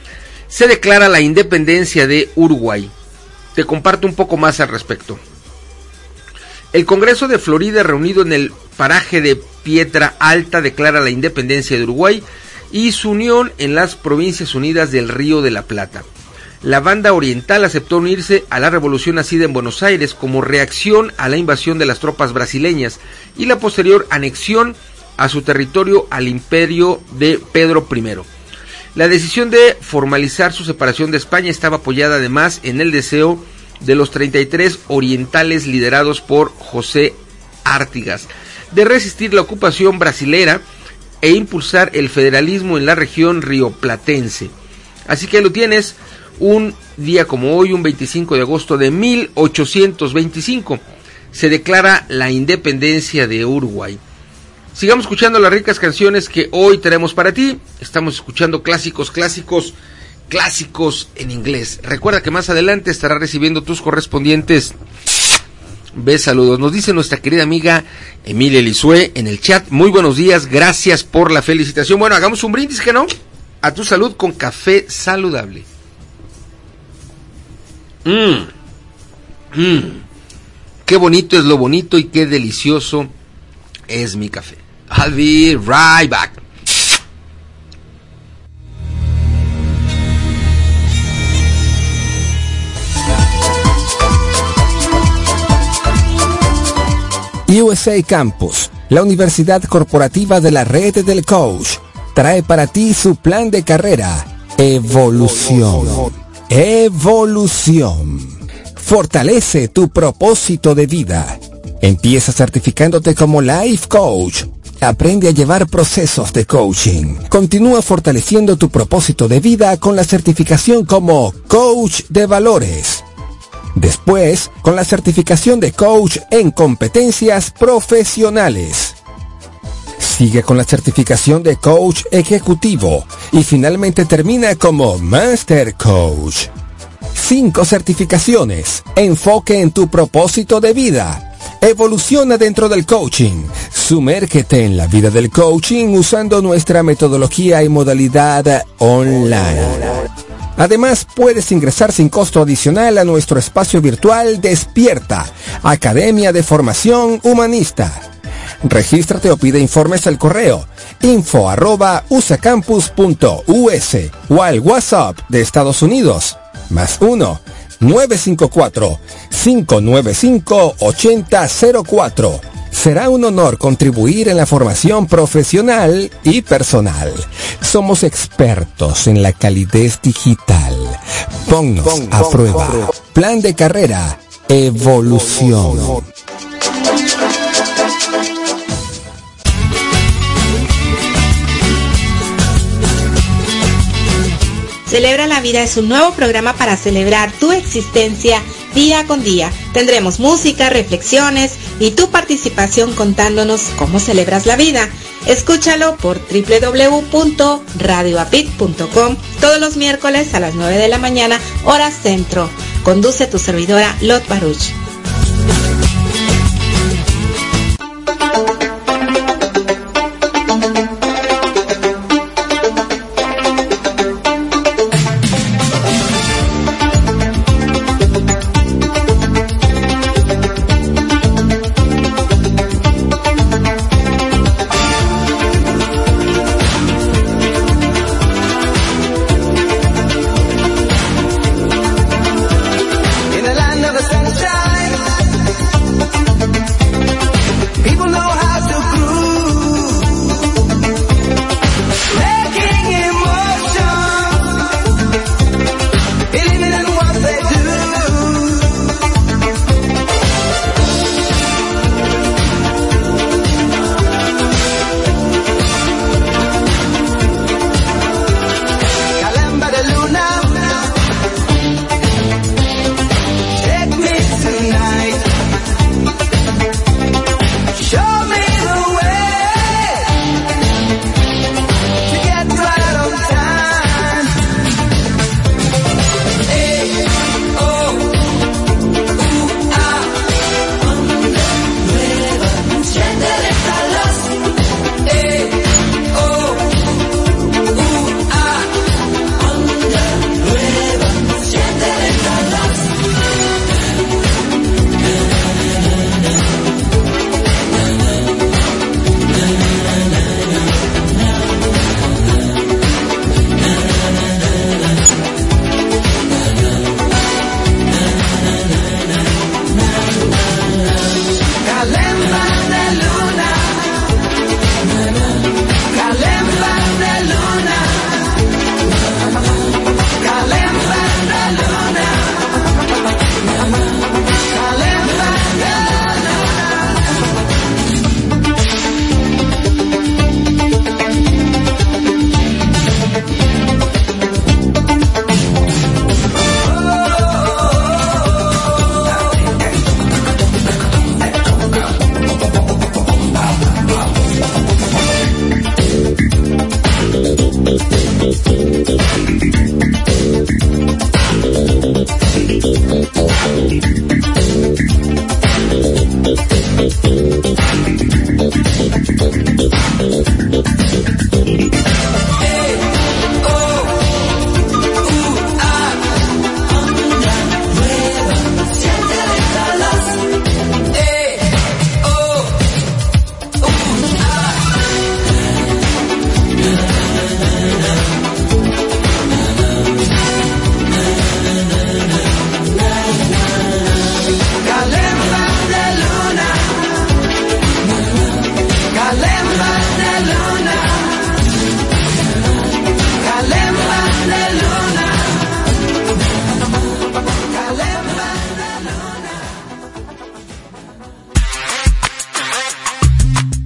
se declara la independencia de Uruguay. Te comparto un poco más al respecto. El Congreso de Florida, reunido en el paraje de Pietra Alta, declara la independencia de Uruguay y su unión en las Provincias Unidas del Río de la Plata. La banda oriental aceptó unirse a la revolución nacida en Buenos Aires como reacción a la invasión de las tropas brasileñas y la posterior anexión a su territorio al imperio de Pedro primero. La decisión de formalizar su separación de España estaba apoyada además en el deseo de los treinta y tres orientales liderados por José Artigas de resistir la ocupación brasilera e impulsar el federalismo en la región rioplatense. Así que lo tienes, un día como hoy, un veinticinco de agosto de mil ochocientos veinticinco, se declara la independencia de Uruguay. Sigamos escuchando las ricas canciones que hoy tenemos para ti. Estamos escuchando clásicos, clásicos, clásicos en inglés. Recuerda que más adelante estará recibiendo tus correspondientes Ve, saludos. Nos dice nuestra querida amiga Emilia Elisue en el chat. Muy buenos días, gracias por la felicitación. Bueno, hagamos un brindis, ¿que no? A tu salud con café saludable. Mmm. Mmm. Qué bonito es lo bonito y qué delicioso es mi café. I'll be right back. U S A Campus, la Universidad Corporativa de la Red del Coach, trae para ti su plan de carrera, Evolución. Evolución. Fortalece tu propósito de vida. Empieza certificándote como Life Coach. Aprende a llevar procesos de coaching. Continúa fortaleciendo tu propósito de vida con la certificación como Coach de Valores. Después, con la certificación de Coach en Competencias Profesionales. Sigue con la certificación de Coach Ejecutivo y finalmente termina como Master Coach. Cinco certificaciones. Enfoque en tu propósito de vida. Evoluciona dentro del coaching. Sumérgete en la vida del coaching usando nuestra metodología y modalidad online. Además, puedes ingresar sin costo adicional a nuestro espacio virtual Despierta, Academia de Formación Humanista. Regístrate o pide informes al correo info arroba usacampus punto us o al WhatsApp de Estados Unidos, más uno, nueve cinco cuatro, cinco nueve cinco, ocho cero cero cuatro. Será un honor contribuir en la formación profesional y personal. Somos expertos en la calidez digital. Ponnos pon, a pon, prueba. Pon. Plan de carrera, Evolución. Pon, pon, pon. Celebra la Vida es un nuevo programa para celebrar tu existencia día con día. Tendremos música, reflexiones y tu participación contándonos cómo celebras la vida. Escúchalo por doble u doble u doble u punto radio apit punto com todos los miércoles a las nueve de la mañana, hora centro. Conduce tu servidora Lot Baruch. In the land of the sunshine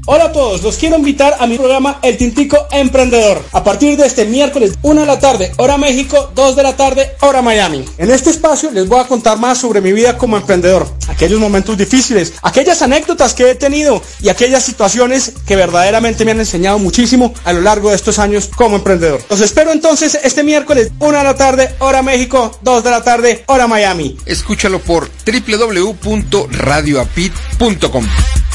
Hola a todos, los quiero invitar a mi programa El Tintico Emprendedor. A partir de este miércoles, una de la tarde, hora México, dos de la tarde, hora Miami. En este espacio les voy a contar más sobre mi vida como emprendedor, aquellos momentos difíciles, aquellas anécdotas que he tenido y aquellas situaciones que verdaderamente me han enseñado muchísimo a lo largo de estos años como emprendedor. Los espero entonces este miércoles, una de la tarde, hora México, dos de la tarde, hora Miami. Escúchalo por doble u doble u doble u punto radio apit punto com.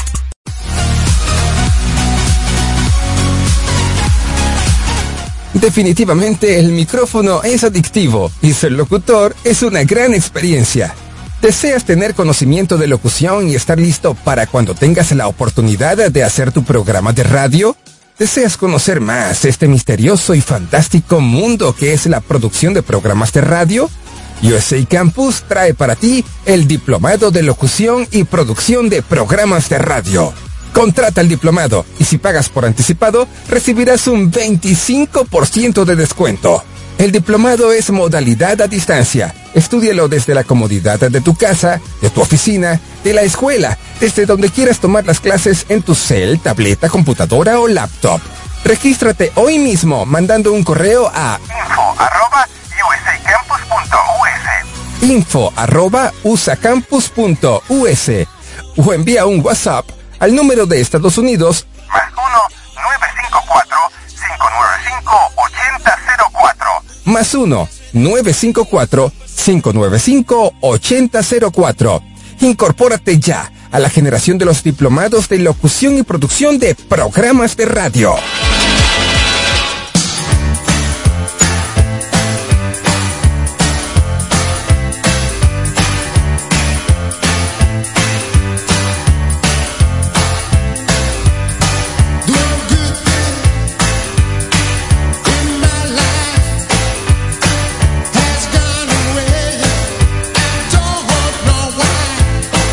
Definitivamente el micrófono es adictivo y ser locutor es una gran experiencia. ¿Deseas tener conocimiento de locución y estar listo para cuando tengas la oportunidad de hacer tu programa de radio? ¿Deseas conocer más este misterioso y fantástico mundo que es la producción de programas de radio? U S A Campus trae para ti el Diplomado de Locución y Producción de Programas de Radio. Contrata el diplomado y si pagas por anticipado, recibirás un veinticinco por ciento de descuento. El diplomado es modalidad a distancia. Estúdialo desde la comodidad de tu casa, de tu oficina, de la escuela, desde donde quieras tomar las clases en tu cel, tableta, computadora o laptop. Regístrate hoy mismo mandando un correo a info arroba usacampus punto us info arroba usacampus punto us o envía un WhatsApp al número de Estados Unidos más uno nueve cinco cuatro cinco nueve cinco ocho cero cero cuatro más uno nueve cinco cuatro cinco nueve cinco ocho cero cero cuatro. Incorpórate ya a la generación de los diplomados de locución y producción de programas de radio.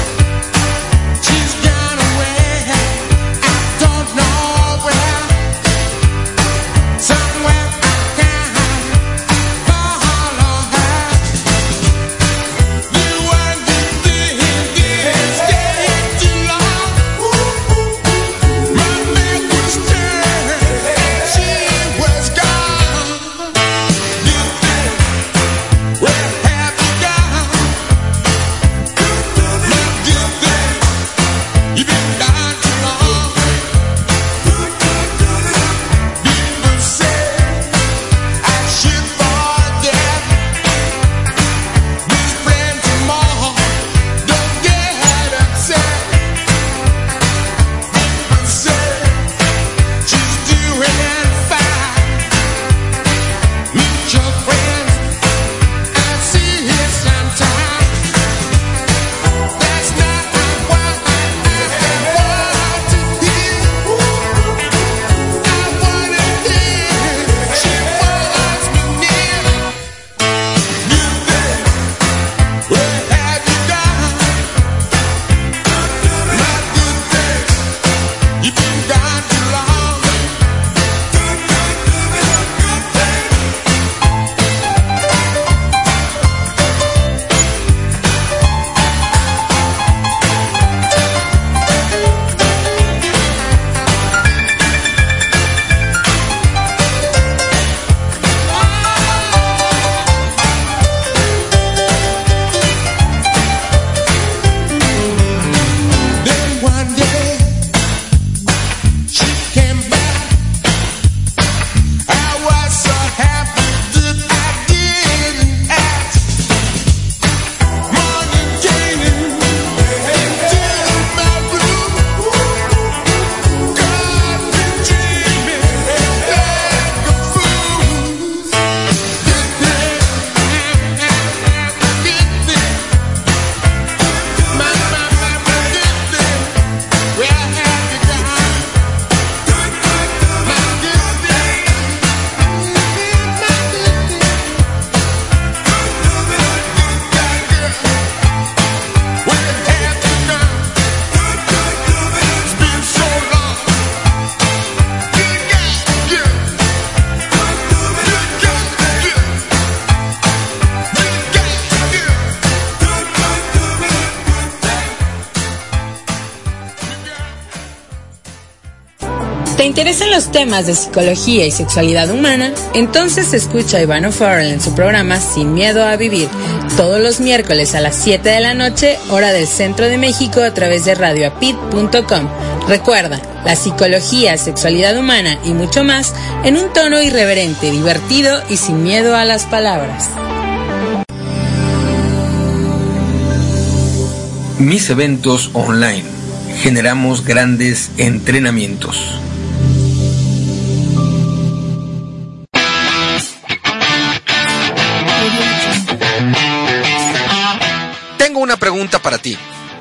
She's gone away, I don't know where. ¿Te interesan los temas de psicología y sexualidad humana? Entonces escucha a Iván O'Farrell en su programa Sin Miedo a Vivir, todos los miércoles a las siete de la noche, hora del Centro de México, a través de radio apit punto com. Recuerda, la psicología, sexualidad humana y mucho más en un tono irreverente, divertido y sin miedo a las palabras. Mis eventos online. Generamos grandes entrenamientos. Tengo una pregunta para ti.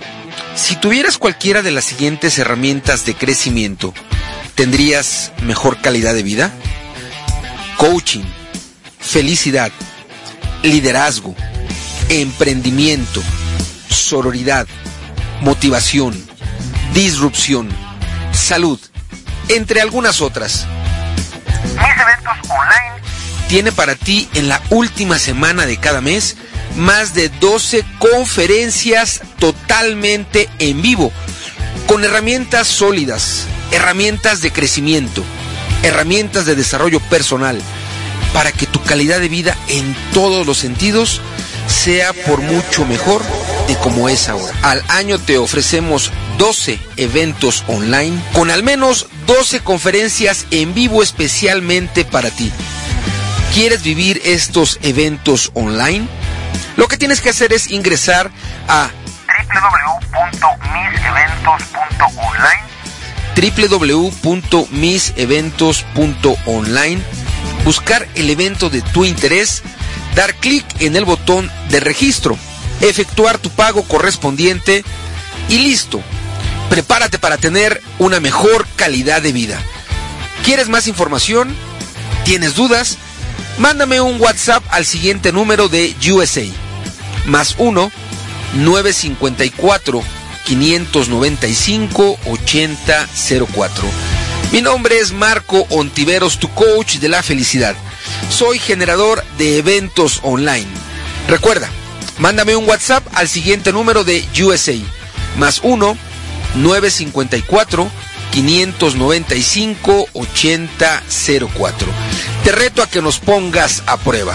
Si tuvieras cualquiera de las siguientes herramientas de crecimiento, ¿tendrías mejor calidad de vida? Coaching, felicidad, liderazgo, emprendimiento, sororidad, motivación, disrupción, salud, entre algunas otras. Mis eventos online tiene para ti en la última semana de cada mes más de doce conferencias totalmente en vivo, con herramientas sólidas, herramientas de crecimiento, herramientas de desarrollo personal, para que tu calidad de vida en todos los sentidos sea por mucho mejor de como es ahora. Al año te ofrecemos doce eventos online con al menos doce conferencias en vivo especialmente para ti. ¿Quieres vivir estos eventos online? Lo que tienes que hacer es ingresar a doble u doble u doble u punto mis eventos punto online, doble u doble u doble u punto mis eventos punto online, buscar el evento de tu interés, dar clic en el botón de registro, efectuar tu pago correspondiente y listo. Prepárate para tener una mejor calidad de vida. ¿Quieres más información? ¿Tienes dudas? Mándame un WhatsApp al siguiente número de U S A, más uno, nueve cinco cuatro, cinco nueve cinco, ocho cero cero cuatro. Mi nombre es Marco Ontiveros, tu coach de la felicidad. Soy generador de eventos online. Recuerda, mándame un WhatsApp al siguiente número de U S A, más uno, nueve cinco cuatro, cinco nueve cinco, ocho cero cero cuatro. Te reto a que nos pongas a prueba.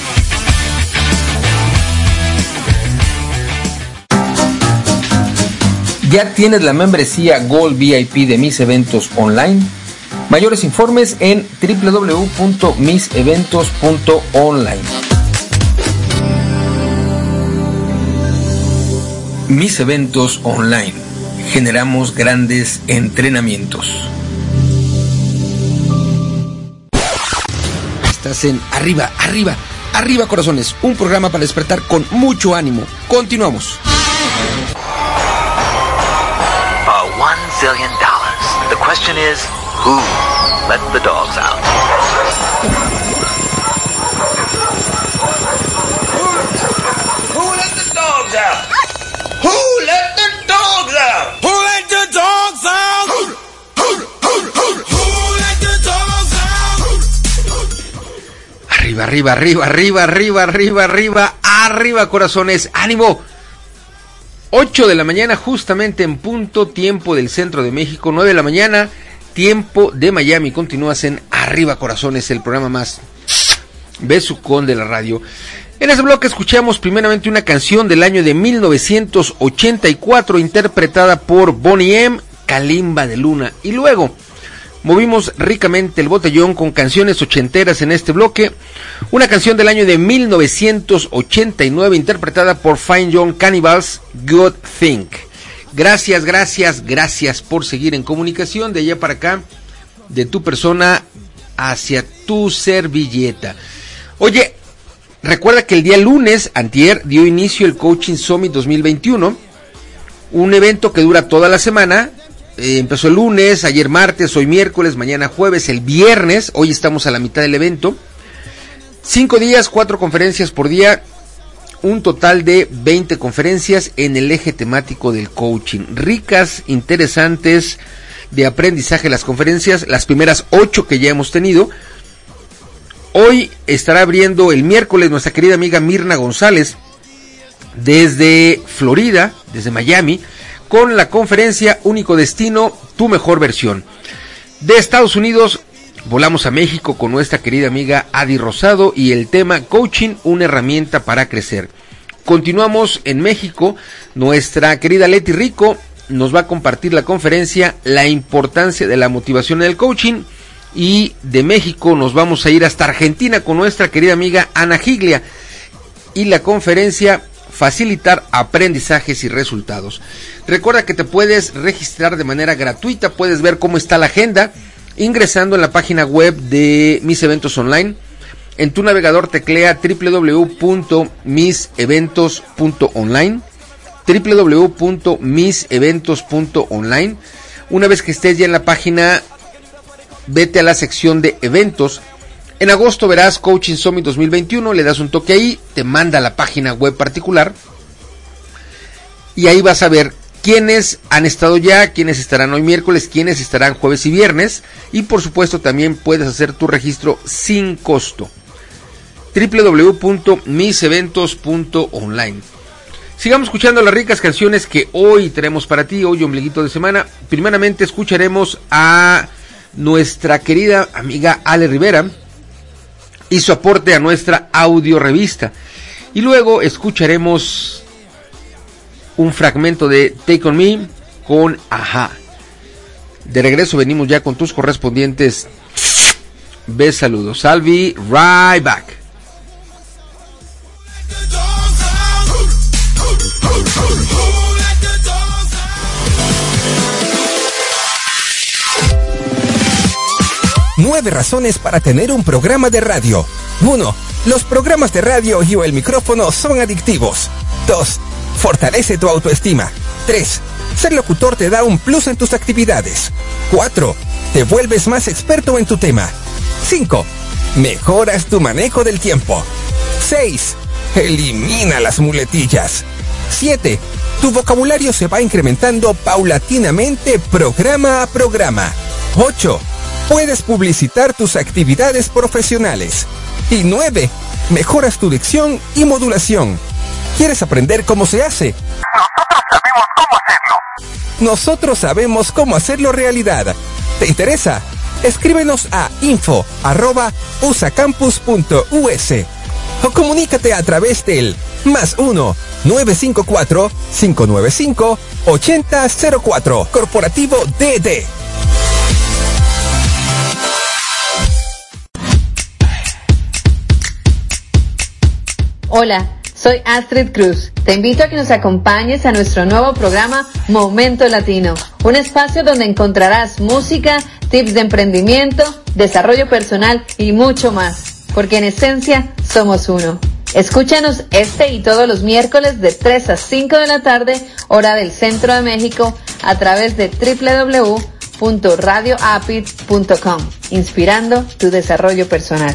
¿Ya tienes la membresía Gold V I P de Mis Eventos Online? Mayores informes en doble u doble u doble u punto mis eventos punto online. Mis Eventos Online. Generamos grandes entrenamientos. Estás en Arriba, Arriba, Arriba Corazones, un programa para despertar con mucho ánimo. Continuamos. A one zillion dollars. The question is, who let the dogs out? Who let the dogs out? Who let the dogs out? Who let the dogs out? Who let the dogs out? Arriba, arriba, arriba, arriba, arriba, arriba, arriba, arriba, corazones. ¡Ánimo! ocho de la mañana, justamente en punto, tiempo del centro de México. nueve de la mañana, tiempo de Miami. Continúas en Arriba Corazones, el programa más besucón de la radio. En ese bloque escuchamos primeramente una canción del año de mil novecientos ochenta y cuatro, interpretada por Boney M, Kalimba de Luna. Y luego movimos ricamente el botellón con canciones ochenteras en este bloque. Una canción del año de mil novecientos ochenta y nueve, interpretada por Fine Young Cannibals, Good Thing. Gracias, gracias, gracias por seguir en comunicación de allá para acá, de tu persona hacia tu servilleta. Oye, recuerda que el día lunes, antier, dio inicio el Coaching Summit dos mil veintiuno, un evento que dura toda la semana. Eh, empezó el lunes, ayer martes, hoy miércoles, mañana jueves, el viernes, hoy estamos a la mitad del evento. Cinco días, cuatro conferencias por día, un total de veinte conferencias en el eje temático del coaching. Ricas, interesantes, de aprendizaje las conferencias, las primeras ocho que ya hemos tenido. Hoy estará abriendo el miércoles nuestra querida amiga Mirna González desde Florida, desde Miami, con la conferencia Único Destino, tu mejor versión. De Estados Unidos volamos a México con nuestra querida amiga Adi Rosado y el tema Coaching, una herramienta para crecer. Continuamos en México, nuestra querida Leti Rico nos va a compartir la conferencia La importancia de la motivación en el coaching, y de México nos vamos a ir hasta Argentina con nuestra querida amiga Ana Giglia y la conferencia Facilitar aprendizajes y resultados. Recuerda que te puedes registrar de manera gratuita, puedes ver cómo está la agenda ingresando en la página web de Mis Eventos Online. En tu navegador teclea doble u doble u doble u punto mis eventos punto online, doble u doble u doble u punto mis eventos punto online. Una vez que estés ya en la página, vete a la sección de eventos. En agosto verás Coaching Summit dos mil veintiuno, le das un toque ahí, te manda a la página web particular y ahí vas a ver quiénes han estado ya, quiénes estarán hoy miércoles, quiénes estarán jueves y viernes, y por supuesto también puedes hacer tu registro sin costo. doble u doble u doble u punto mis eventos punto online. Sigamos escuchando las ricas canciones que hoy tenemos para ti, hoy ombliguito de semana. Primeramente escucharemos a nuestra querida amiga Ale Rivera y su aporte a nuestra audio revista. Y luego escucharemos un fragmento de Take On Me con Ajá. De regreso venimos ya con tus correspondientes bes saludos. I'll be right back. Nueve razones para tener un programa de radio. uno. Los programas de radio y o el micrófono son adictivos. dos. Fortalece tu autoestima. tres. Ser locutor te da un plus en tus actividades. cuatro. Te vuelves más experto en tu tema. cinco. Mejoras tu manejo del tiempo. seis. Elimina las muletillas. siete. Tu vocabulario se va incrementando paulatinamente programa a programa. ocho. Puedes publicitar tus actividades profesionales. Y nueve. Mejoras tu dicción y modulación. ¿Quieres aprender cómo se hace? Nosotros sabemos cómo hacerlo. Nosotros sabemos cómo hacerlo realidad. ¿Te interesa? Escríbenos a info arroba usacampus punto u s o comunícate a través del más uno nueve cinco cuatro cinco nueve cinco ocho cero cero cuatro. Corporativo D D. Hola, soy Astrid Cruz. Te invito a que nos acompañes a nuestro nuevo programa Momento Latino, un espacio donde encontrarás música, tips de emprendimiento, desarrollo personal y mucho más, porque en esencia somos uno. Escúchanos este y todos los miércoles de tres a cinco de la tarde, hora del Centro de México, a través de doble u doble u doble u punto radio apit punto com, inspirando tu desarrollo personal.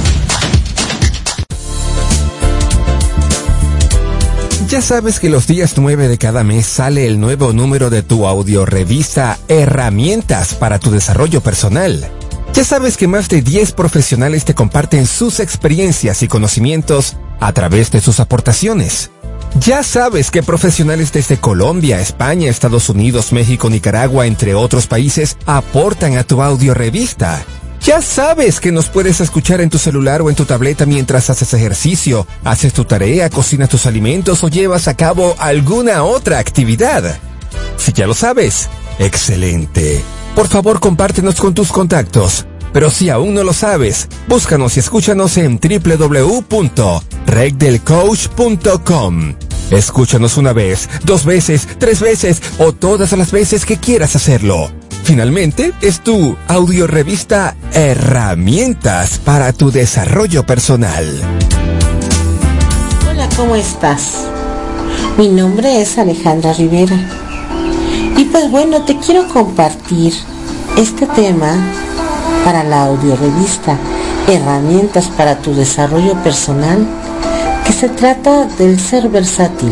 Ya sabes que los días nueve de cada mes sale el nuevo número de tu audiorevista Herramientas para tu desarrollo personal. Ya sabes que más de diez profesionales te comparten sus experiencias y conocimientos a través de sus aportaciones. Ya sabes que profesionales desde Colombia, España, Estados Unidos, México, Nicaragua, entre otros países, aportan a tu audiorevista. Ya sabes que nos puedes escuchar en tu celular o en tu tableta mientras haces ejercicio, haces tu tarea, cocinas tus alimentos o llevas a cabo alguna otra actividad. Si ya lo sabes, excelente. Por favor, compártenos con tus contactos. Pero si aún no lo sabes, búscanos y escúchanos en doble u doble u doble u punto reg del coach punto com. Escúchanos una vez, dos veces, tres veces o todas las veces que quieras hacerlo. Finalmente, es tu audiorevista Herramientas para tu desarrollo personal. Hola, ¿cómo estás? Mi nombre es Alejandra Rivera. Y pues bueno, te quiero compartir este tema para la audiorevista Herramientas para tu desarrollo personal, que se trata del ser versátil.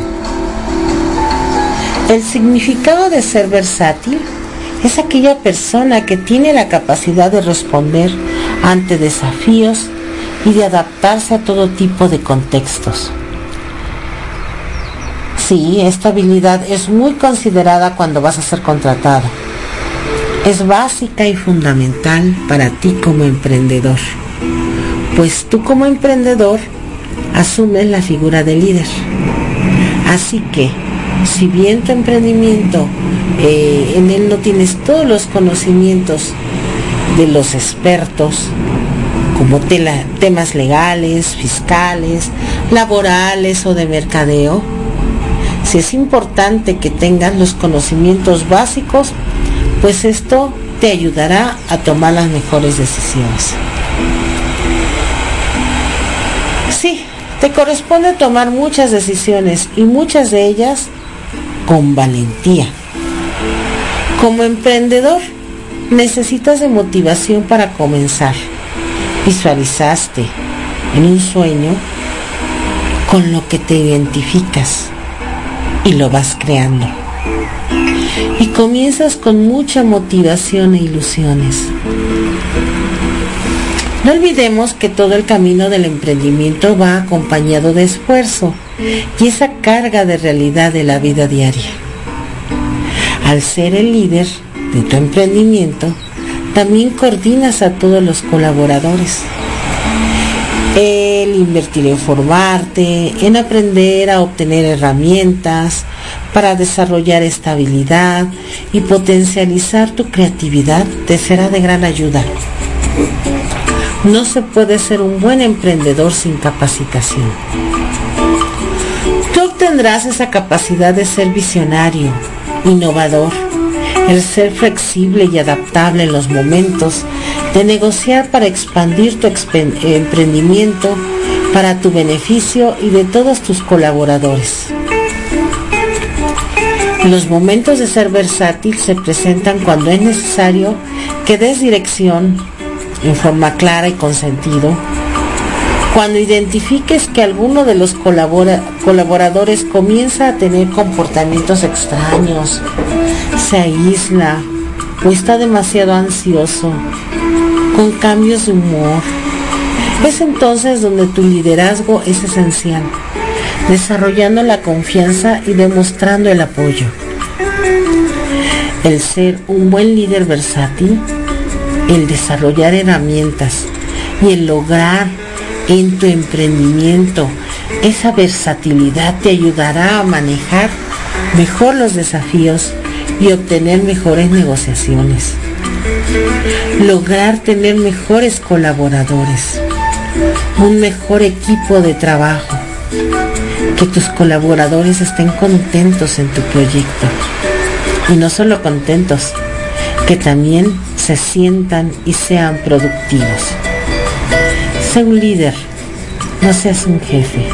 El significado de ser versátil es aquella persona que tiene la capacidad de responder ante desafíos y de adaptarse a todo tipo de contextos. Sí, esta habilidad es muy considerada cuando vas a ser contratado. es básica y fundamental para ti como emprendedor, pues tú como emprendedor asumes la figura de líder. Así que, si bien tu emprendimiento, eh, en él no tienes todos los conocimientos de los expertos, como tela, temas legales, fiscales, laborales o de mercadeo, si es importante que tengas los conocimientos básicos, pues esto te ayudará a tomar las mejores decisiones. Sí, te corresponde tomar muchas decisiones y muchas de ellas con valentía. Como emprendedor, necesitas de motivación para comenzar. Visualizaste en un sueño con lo que te identificas y lo vas creando. Y comienzas con mucha motivación e ilusiones. No olvidemos que todo el camino del emprendimiento va acompañado de esfuerzo y esa carga de realidad de la vida diaria. Al ser el líder de tu emprendimiento, también coordinas a todos los colaboradores. El invertir en formarte, en aprender a obtener herramientas para desarrollar estabilidad y potencializar tu creatividad te será de gran ayuda. No se puede ser un buen emprendedor sin capacitación. Tú obtendrás esa capacidad de ser visionario, innovador, el ser flexible y adaptable en los momentos, de negociar para expandir tu emprendimiento para tu beneficio y de todos tus colaboradores. Los momentos de ser versátil se presentan cuando es necesario que des dirección en forma clara y con sentido, cuando identifiques que alguno de los colabora- colaboradores comienza a tener comportamientos extraños, se aísla o está demasiado ansioso, con cambios de humor. Es entonces donde tu liderazgo es esencial, desarrollando la confianza y demostrando el apoyo. El ser un buen líder versátil, el desarrollar herramientas y el lograr en tu emprendimiento esa versatilidad te ayudará a manejar mejor los desafíos y obtener mejores negociaciones. Lograr tener mejores colaboradores, un mejor equipo de trabajo, que tus colaboradores estén contentos en tu proyecto y no solo contentos, que también se sientan y sean productivos. Sé un líder, no seas un jefe.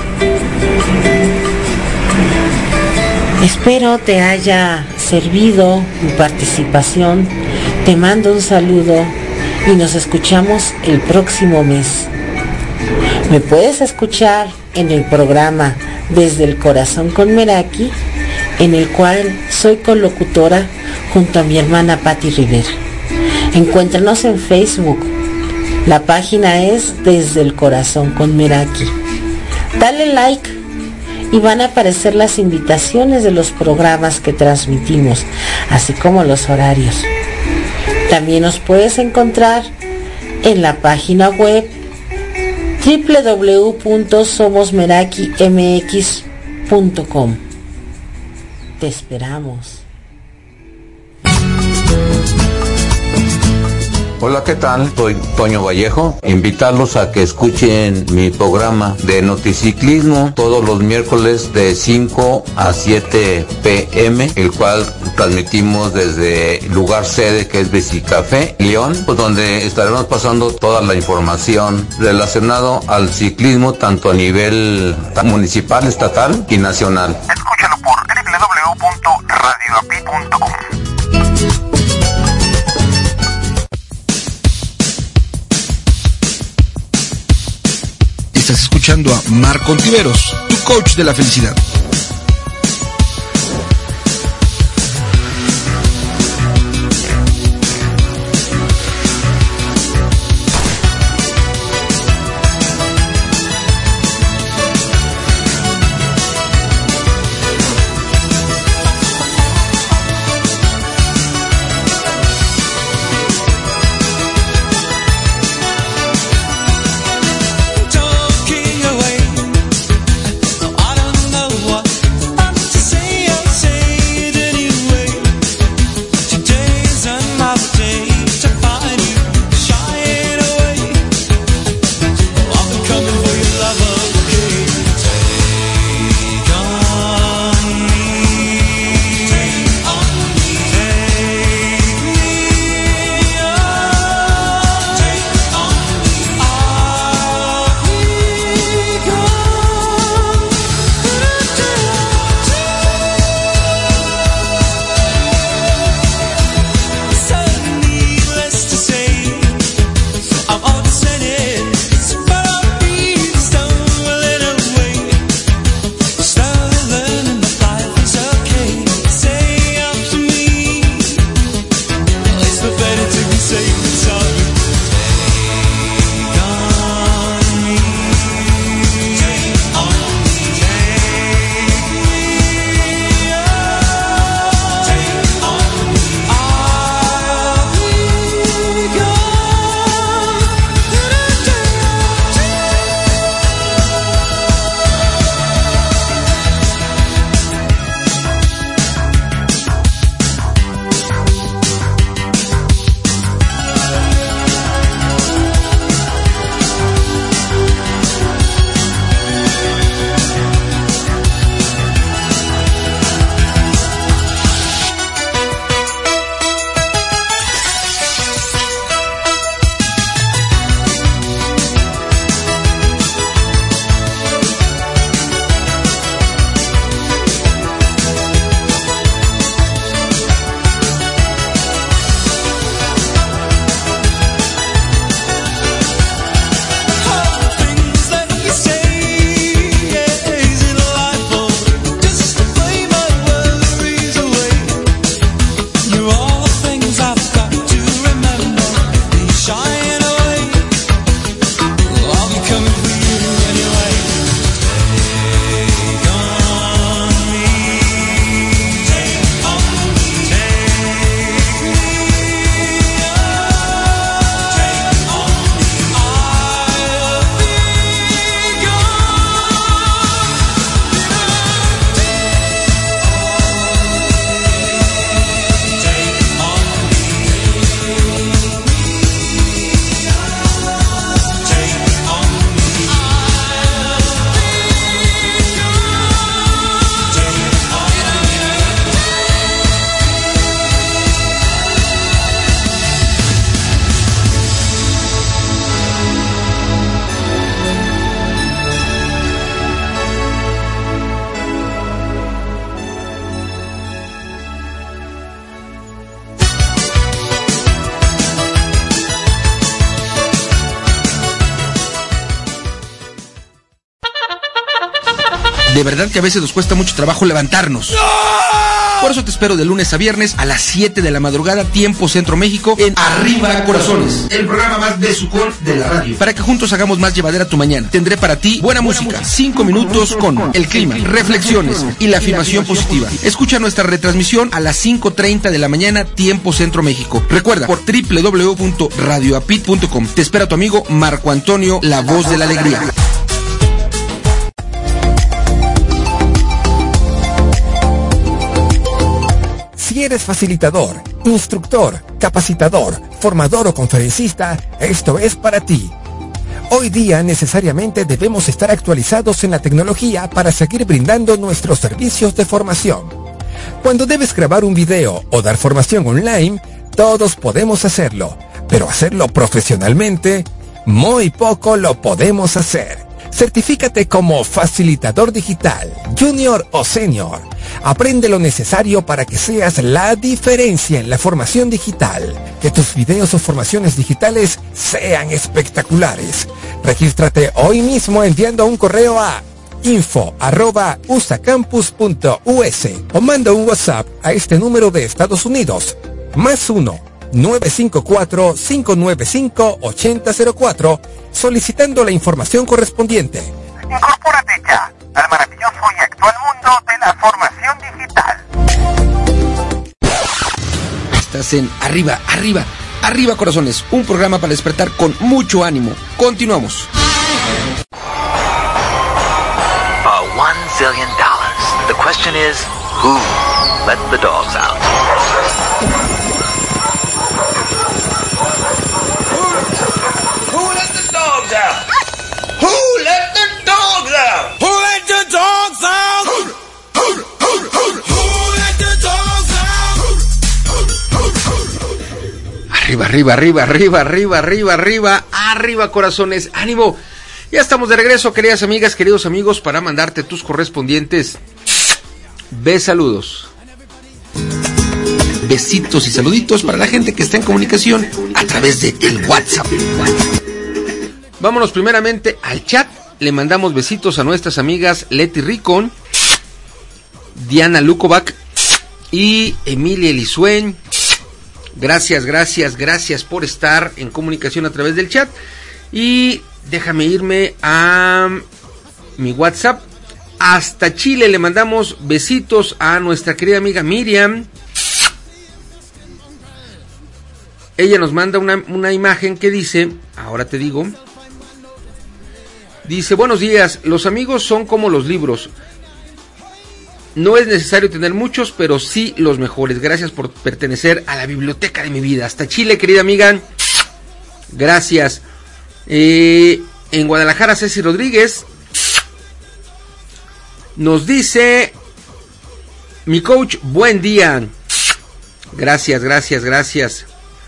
Espero te haya servido mi participación. Te mando un saludo y nos escuchamos el próximo mes. Me puedes escuchar en el programa Desde el Corazón con Meraki, en el cual soy colocutora junto a mi hermana Patti Rivera. Encuéntranos en Facebook. La página es Desde el Corazón con Meraki. Dale like y van a aparecer las invitaciones de los programas que transmitimos, así como los horarios. También nos puedes encontrar en la página web doble u doble u doble u punto somos meraki m x punto com. Te esperamos. Hola, ¿qué tal? Soy Toño Vallejo. Invitarlos a que escuchen mi programa de noticiclismo todos los miércoles de cinco a siete pe eme, el cual transmitimos desde lugar sede que es Bicicafé León, pues donde estaremos pasando toda la información relacionada al ciclismo tanto a nivel municipal, estatal y nacional. Escúchalo por doble u doble u doble u punto radio a pi punto com. Estás escuchando a Marco Ontiveros, tu coach de la felicidad. De verdad que a veces nos cuesta mucho trabajo levantarnos. Por eso te espero de lunes a viernes a las siete de la madrugada, tiempo Centro México, en Arriba Corazones, el programa más besucón de la radio, para que juntos hagamos más llevadera tu mañana. Tendré para ti buena, buena música, cinco minutos con el clima, reflexiones y la afirmación positiva. Escucha nuestra retransmisión a las cinco treinta de la mañana, tiempo Centro México. Recuerda, por doble u doble u doble u punto radio apit punto com. Te espera tu amigo Marco Antonio, la voz de la alegría. Si eres facilitador, instructor, capacitador, formador o conferencista, esto es para ti. Hoy día necesariamente debemos estar actualizados en la tecnología para seguir brindando nuestros servicios de formación. Cuando debes grabar un video o dar formación online, todos podemos hacerlo, pero hacerlo profesionalmente, muy poco lo podemos hacer. Certifícate como facilitador digital, junior o senior. Aprende lo necesario para que seas la diferencia en la formación digital. Que tus videos o formaciones digitales sean espectaculares. Regístrate hoy mismo enviando un correo a info arroba usacampus punto us o manda un WhatsApp a este número de Estados Unidos, más uno nueve cinco cuatro cinco nueve cinco ocho cero cero cuatro, solicitando la información correspondiente. Incorpórate ya al maravilloso y actual mundo de la formación digital. Estás en Arriba, Arriba, Arriba Corazones, un programa para despertar con mucho ánimo. Continuamos. A one zillion dollars. The question is, who let the dogs out? Who let the dogs out? Who let the dogs out? Who let the dogs out? Who let the dogs out? Arriba, arriba, arriba, arriba, arriba, arriba, arriba, arriba, corazones, ánimo. Ya estamos de regreso, queridas amigas, queridos amigos, para mandarte tus correspondientes besaludos. Besitos y saluditos para la gente que está en comunicación a través de el WhatsApp. Vámonos primeramente al chat. Le mandamos besitos a nuestras amigas Leti Ricón, Diana Lukovac y Emilia Elisuen. Gracias, gracias, gracias por estar en comunicación a través del chat. Y déjame irme a mi WhatsApp. Hasta Chile le mandamos besitos a nuestra querida amiga Miriam. Ella nos manda una, una imagen que dice, ahora te digo, dice: buenos días, los amigos son como los libros. No es necesario tener muchos, pero sí los mejores. Gracias por pertenecer a la biblioteca de mi vida. Hasta Chile, querida amiga. Gracias. Eh, en Guadalajara, Ceci Rodríguez nos dice: mi coach, buen día. Gracias, gracias, gracias.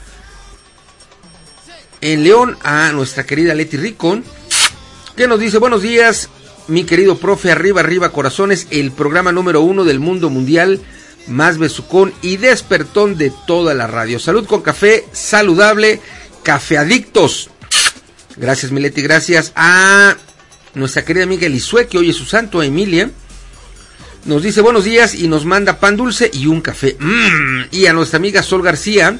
En León, a nuestra querida Leti Ricón, que nos dice: buenos días, mi querido profe, arriba, arriba, corazones, el programa número uno del mundo mundial, más besucón y despertón de toda la radio. Salud con café saludable, café adictos. Gracias, mi Leti, gracias. A nuestra querida amiga Elisue, que hoy es su santo, Emilia, nos dice: buenos días, y nos manda pan dulce y un café. Mm. Y a nuestra amiga Sol García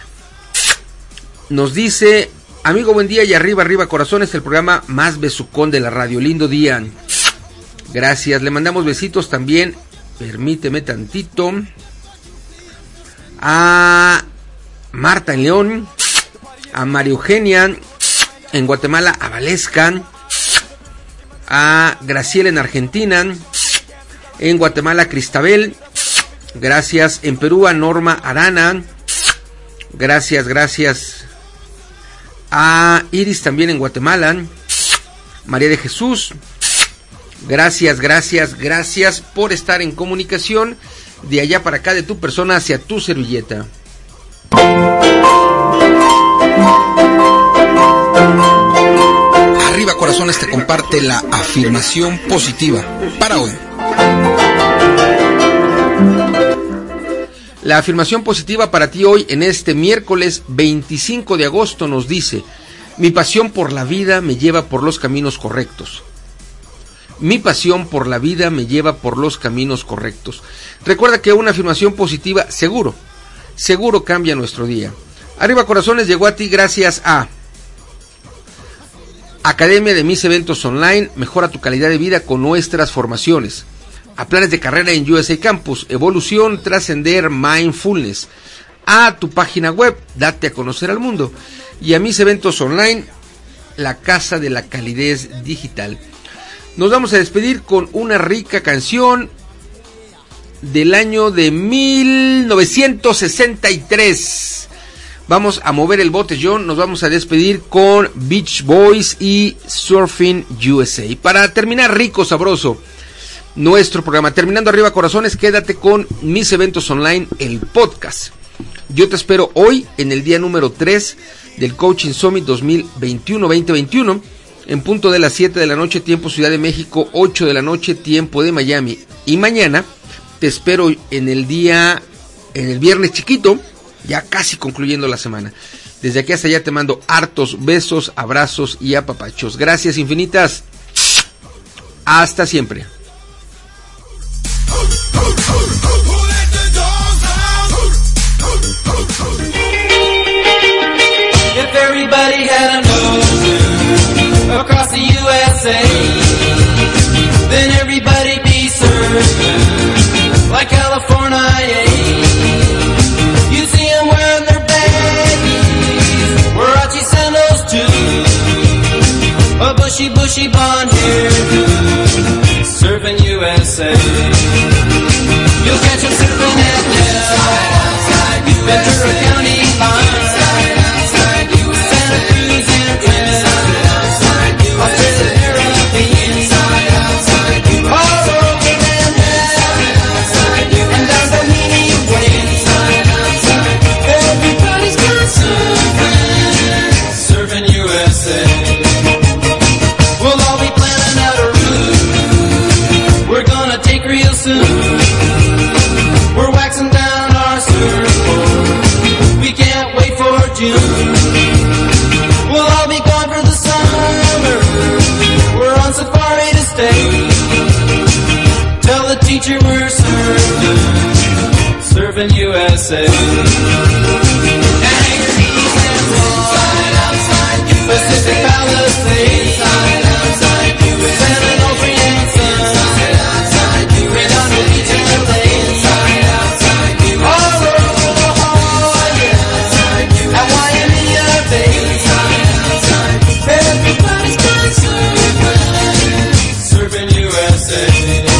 nos dice: amigo, buen día y arriba, arriba, corazones, el programa más besucón de la radio. Lindo día. Gracias. Le mandamos besitos también, permíteme tantito, a Marta en León, a María Eugenia en Guatemala, a Valesca, a Graciela en Argentina, en Guatemala, Cristabel. Gracias. En Perú, a Norma Arana. Gracias, gracias. A Iris también en Guatemala. María de Jesús. Gracias, gracias, gracias por estar en comunicación de allá para acá, de tu persona hacia tu servilleta. Arriba Corazones te comparte la afirmación positiva para hoy. La afirmación positiva para ti hoy, en este miércoles veinticinco de agosto, nos dice: mi pasión por la vida me lleva por los caminos correctos. Mi pasión por la vida me lleva por los caminos correctos. Recuerda que una afirmación positiva seguro, seguro cambia nuestro día. Arriba Corazones llegó a ti gracias a Academia de Mis Eventos Online. Mejora tu calidad de vida con nuestras formaciones. A planes de carrera en U S A Campus. Evolución, trascender, mindfulness. A tu página web, date a conocer al mundo. Y a Mis Eventos Online, la casa de la calidez digital. Nos vamos a despedir con una rica canción del año de mil novecientos sesenta y tres. Vamos a mover el botellón, nos vamos a despedir con Beach Boys y Surfing U S A. Para terminar rico, sabroso, nuestro programa. Terminando Arriba Corazones, quédate con Mis Eventos Online, el podcast. Yo te espero hoy en el día número tres del Coaching Summit dos mil veintiuno veinte veintiuno, en punto de las siete de la noche, tiempo Ciudad de México, ocho de la noche, tiempo de Miami. Y mañana te espero en el día, en el viernes chiquito, ya casi concluyendo la semana. Desde aquí hasta allá te mando hartos besos, abrazos y apapachos. Gracias infinitas. Hasta siempre. If everybody had a nose across the U S A, then everybody'd be served like California. You see them wearing their baggies, Warachi sandals too, a bushy, bushy blonde hair, serving U S A. You'll catch them surfing at the Ventura County line, Santa Cruz and Fresno, Australia, Caribbean, all over them and down the Meany Way. Everybody's got surfing, surfing U S A. We'll all be planning out a route we're gonna take real soon. We're waxing down our surfboard, we can't wait for June. We'll all be gone for the summer, we're on safari to stay. Tell the teacher we're surfing, surfing U S A. Pacific Palisades, San Onofre and Sun, Redondo Beach and L A, all over La Jolla, at Waimea Bay. Everybody's gone surfing, surfing U S A.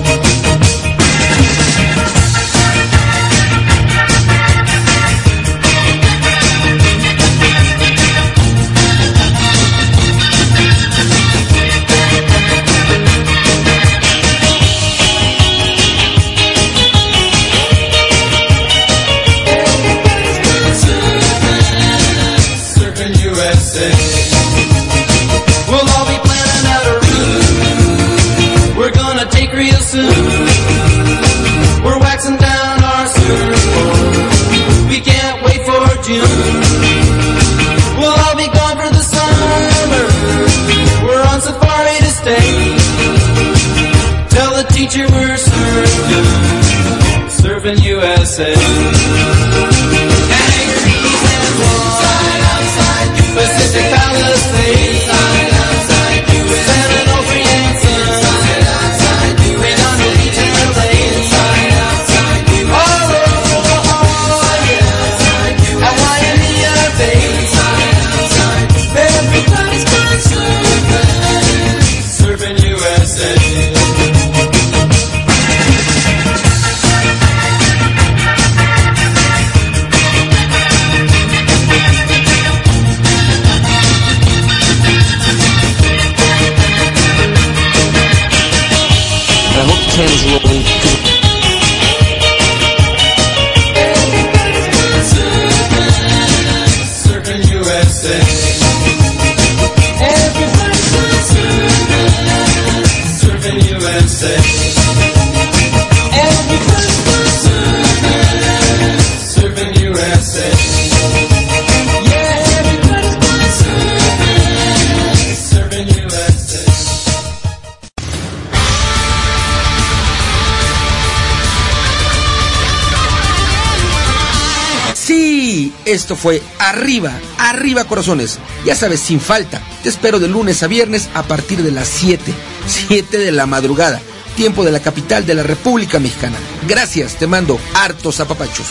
We'll all be planning out a route we're gonna take real soon. We're waxing down our surfboard, we can't wait for June. We'll all be gone for the summer, we're on safari to stay. Tell the teacher we're surfing, surfing U S A. Pacific Palisades, San Onofre and Sun, Redondo Beach and L A, all over La Jolla, at Waimea Bay. Everybody's gone surfing, surfing U S A. Cam's rolling. Surfing U S A. Everybody's surfing, surfing U S A. Everybody's surfing, surfing U S A. Yeah, everybody's surfing, surfing U S A. Sí, esto fue Arriba, Arriba Corazones. Ya sabes, sin falta. Te espero de lunes a viernes a partir de las siete, siete de la madrugada, tiempo de la capital de la República Mexicana. Gracias, te mando hartos apapachos.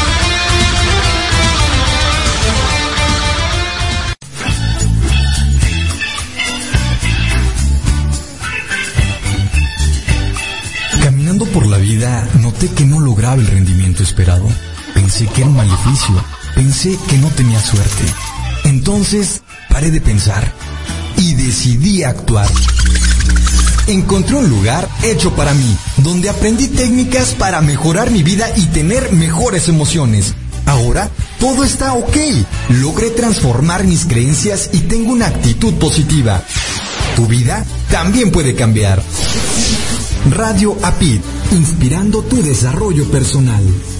Caminando por la vida, noté que no lograba el rendimiento esperado. Pensé que era un maleficio. Pensé que no tenía suerte. Entonces, paré de pensar y decidí actuar. Encontré un lugar hecho para mí, donde aprendí técnicas para mejorar mi vida y tener mejores emociones. Ahora, todo está ok. Logré transformar mis creencias y tengo una actitud positiva. Tu vida también puede cambiar. Radio Apit, inspirando tu desarrollo personal.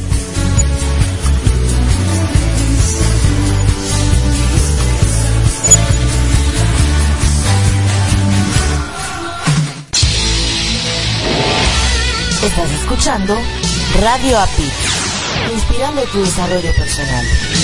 Estás escuchando Radio Apit, inspirando tu desarrollo personal.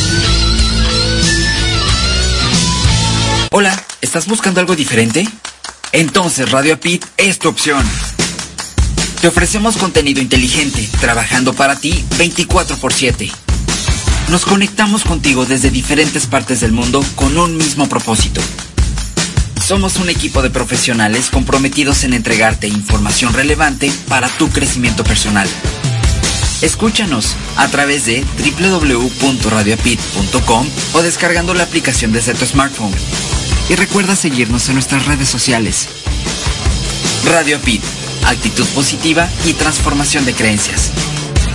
Hola, ¿estás buscando algo diferente? Entonces Radio Apit es tu opción. Te ofrecemos contenido inteligente, trabajando para ti veinticuatro por siete. Nos conectamos contigo desde diferentes partes del mundo con un mismo propósito. Somos un equipo de profesionales comprometidos en entregarte información relevante para tu crecimiento personal. Escúchanos a través de doble u doble u doble u punto radio apit punto com o descargando la aplicación desde tu smartphone. Y recuerda seguirnos en nuestras redes sociales. Radio Apit, actitud positiva y transformación de creencias.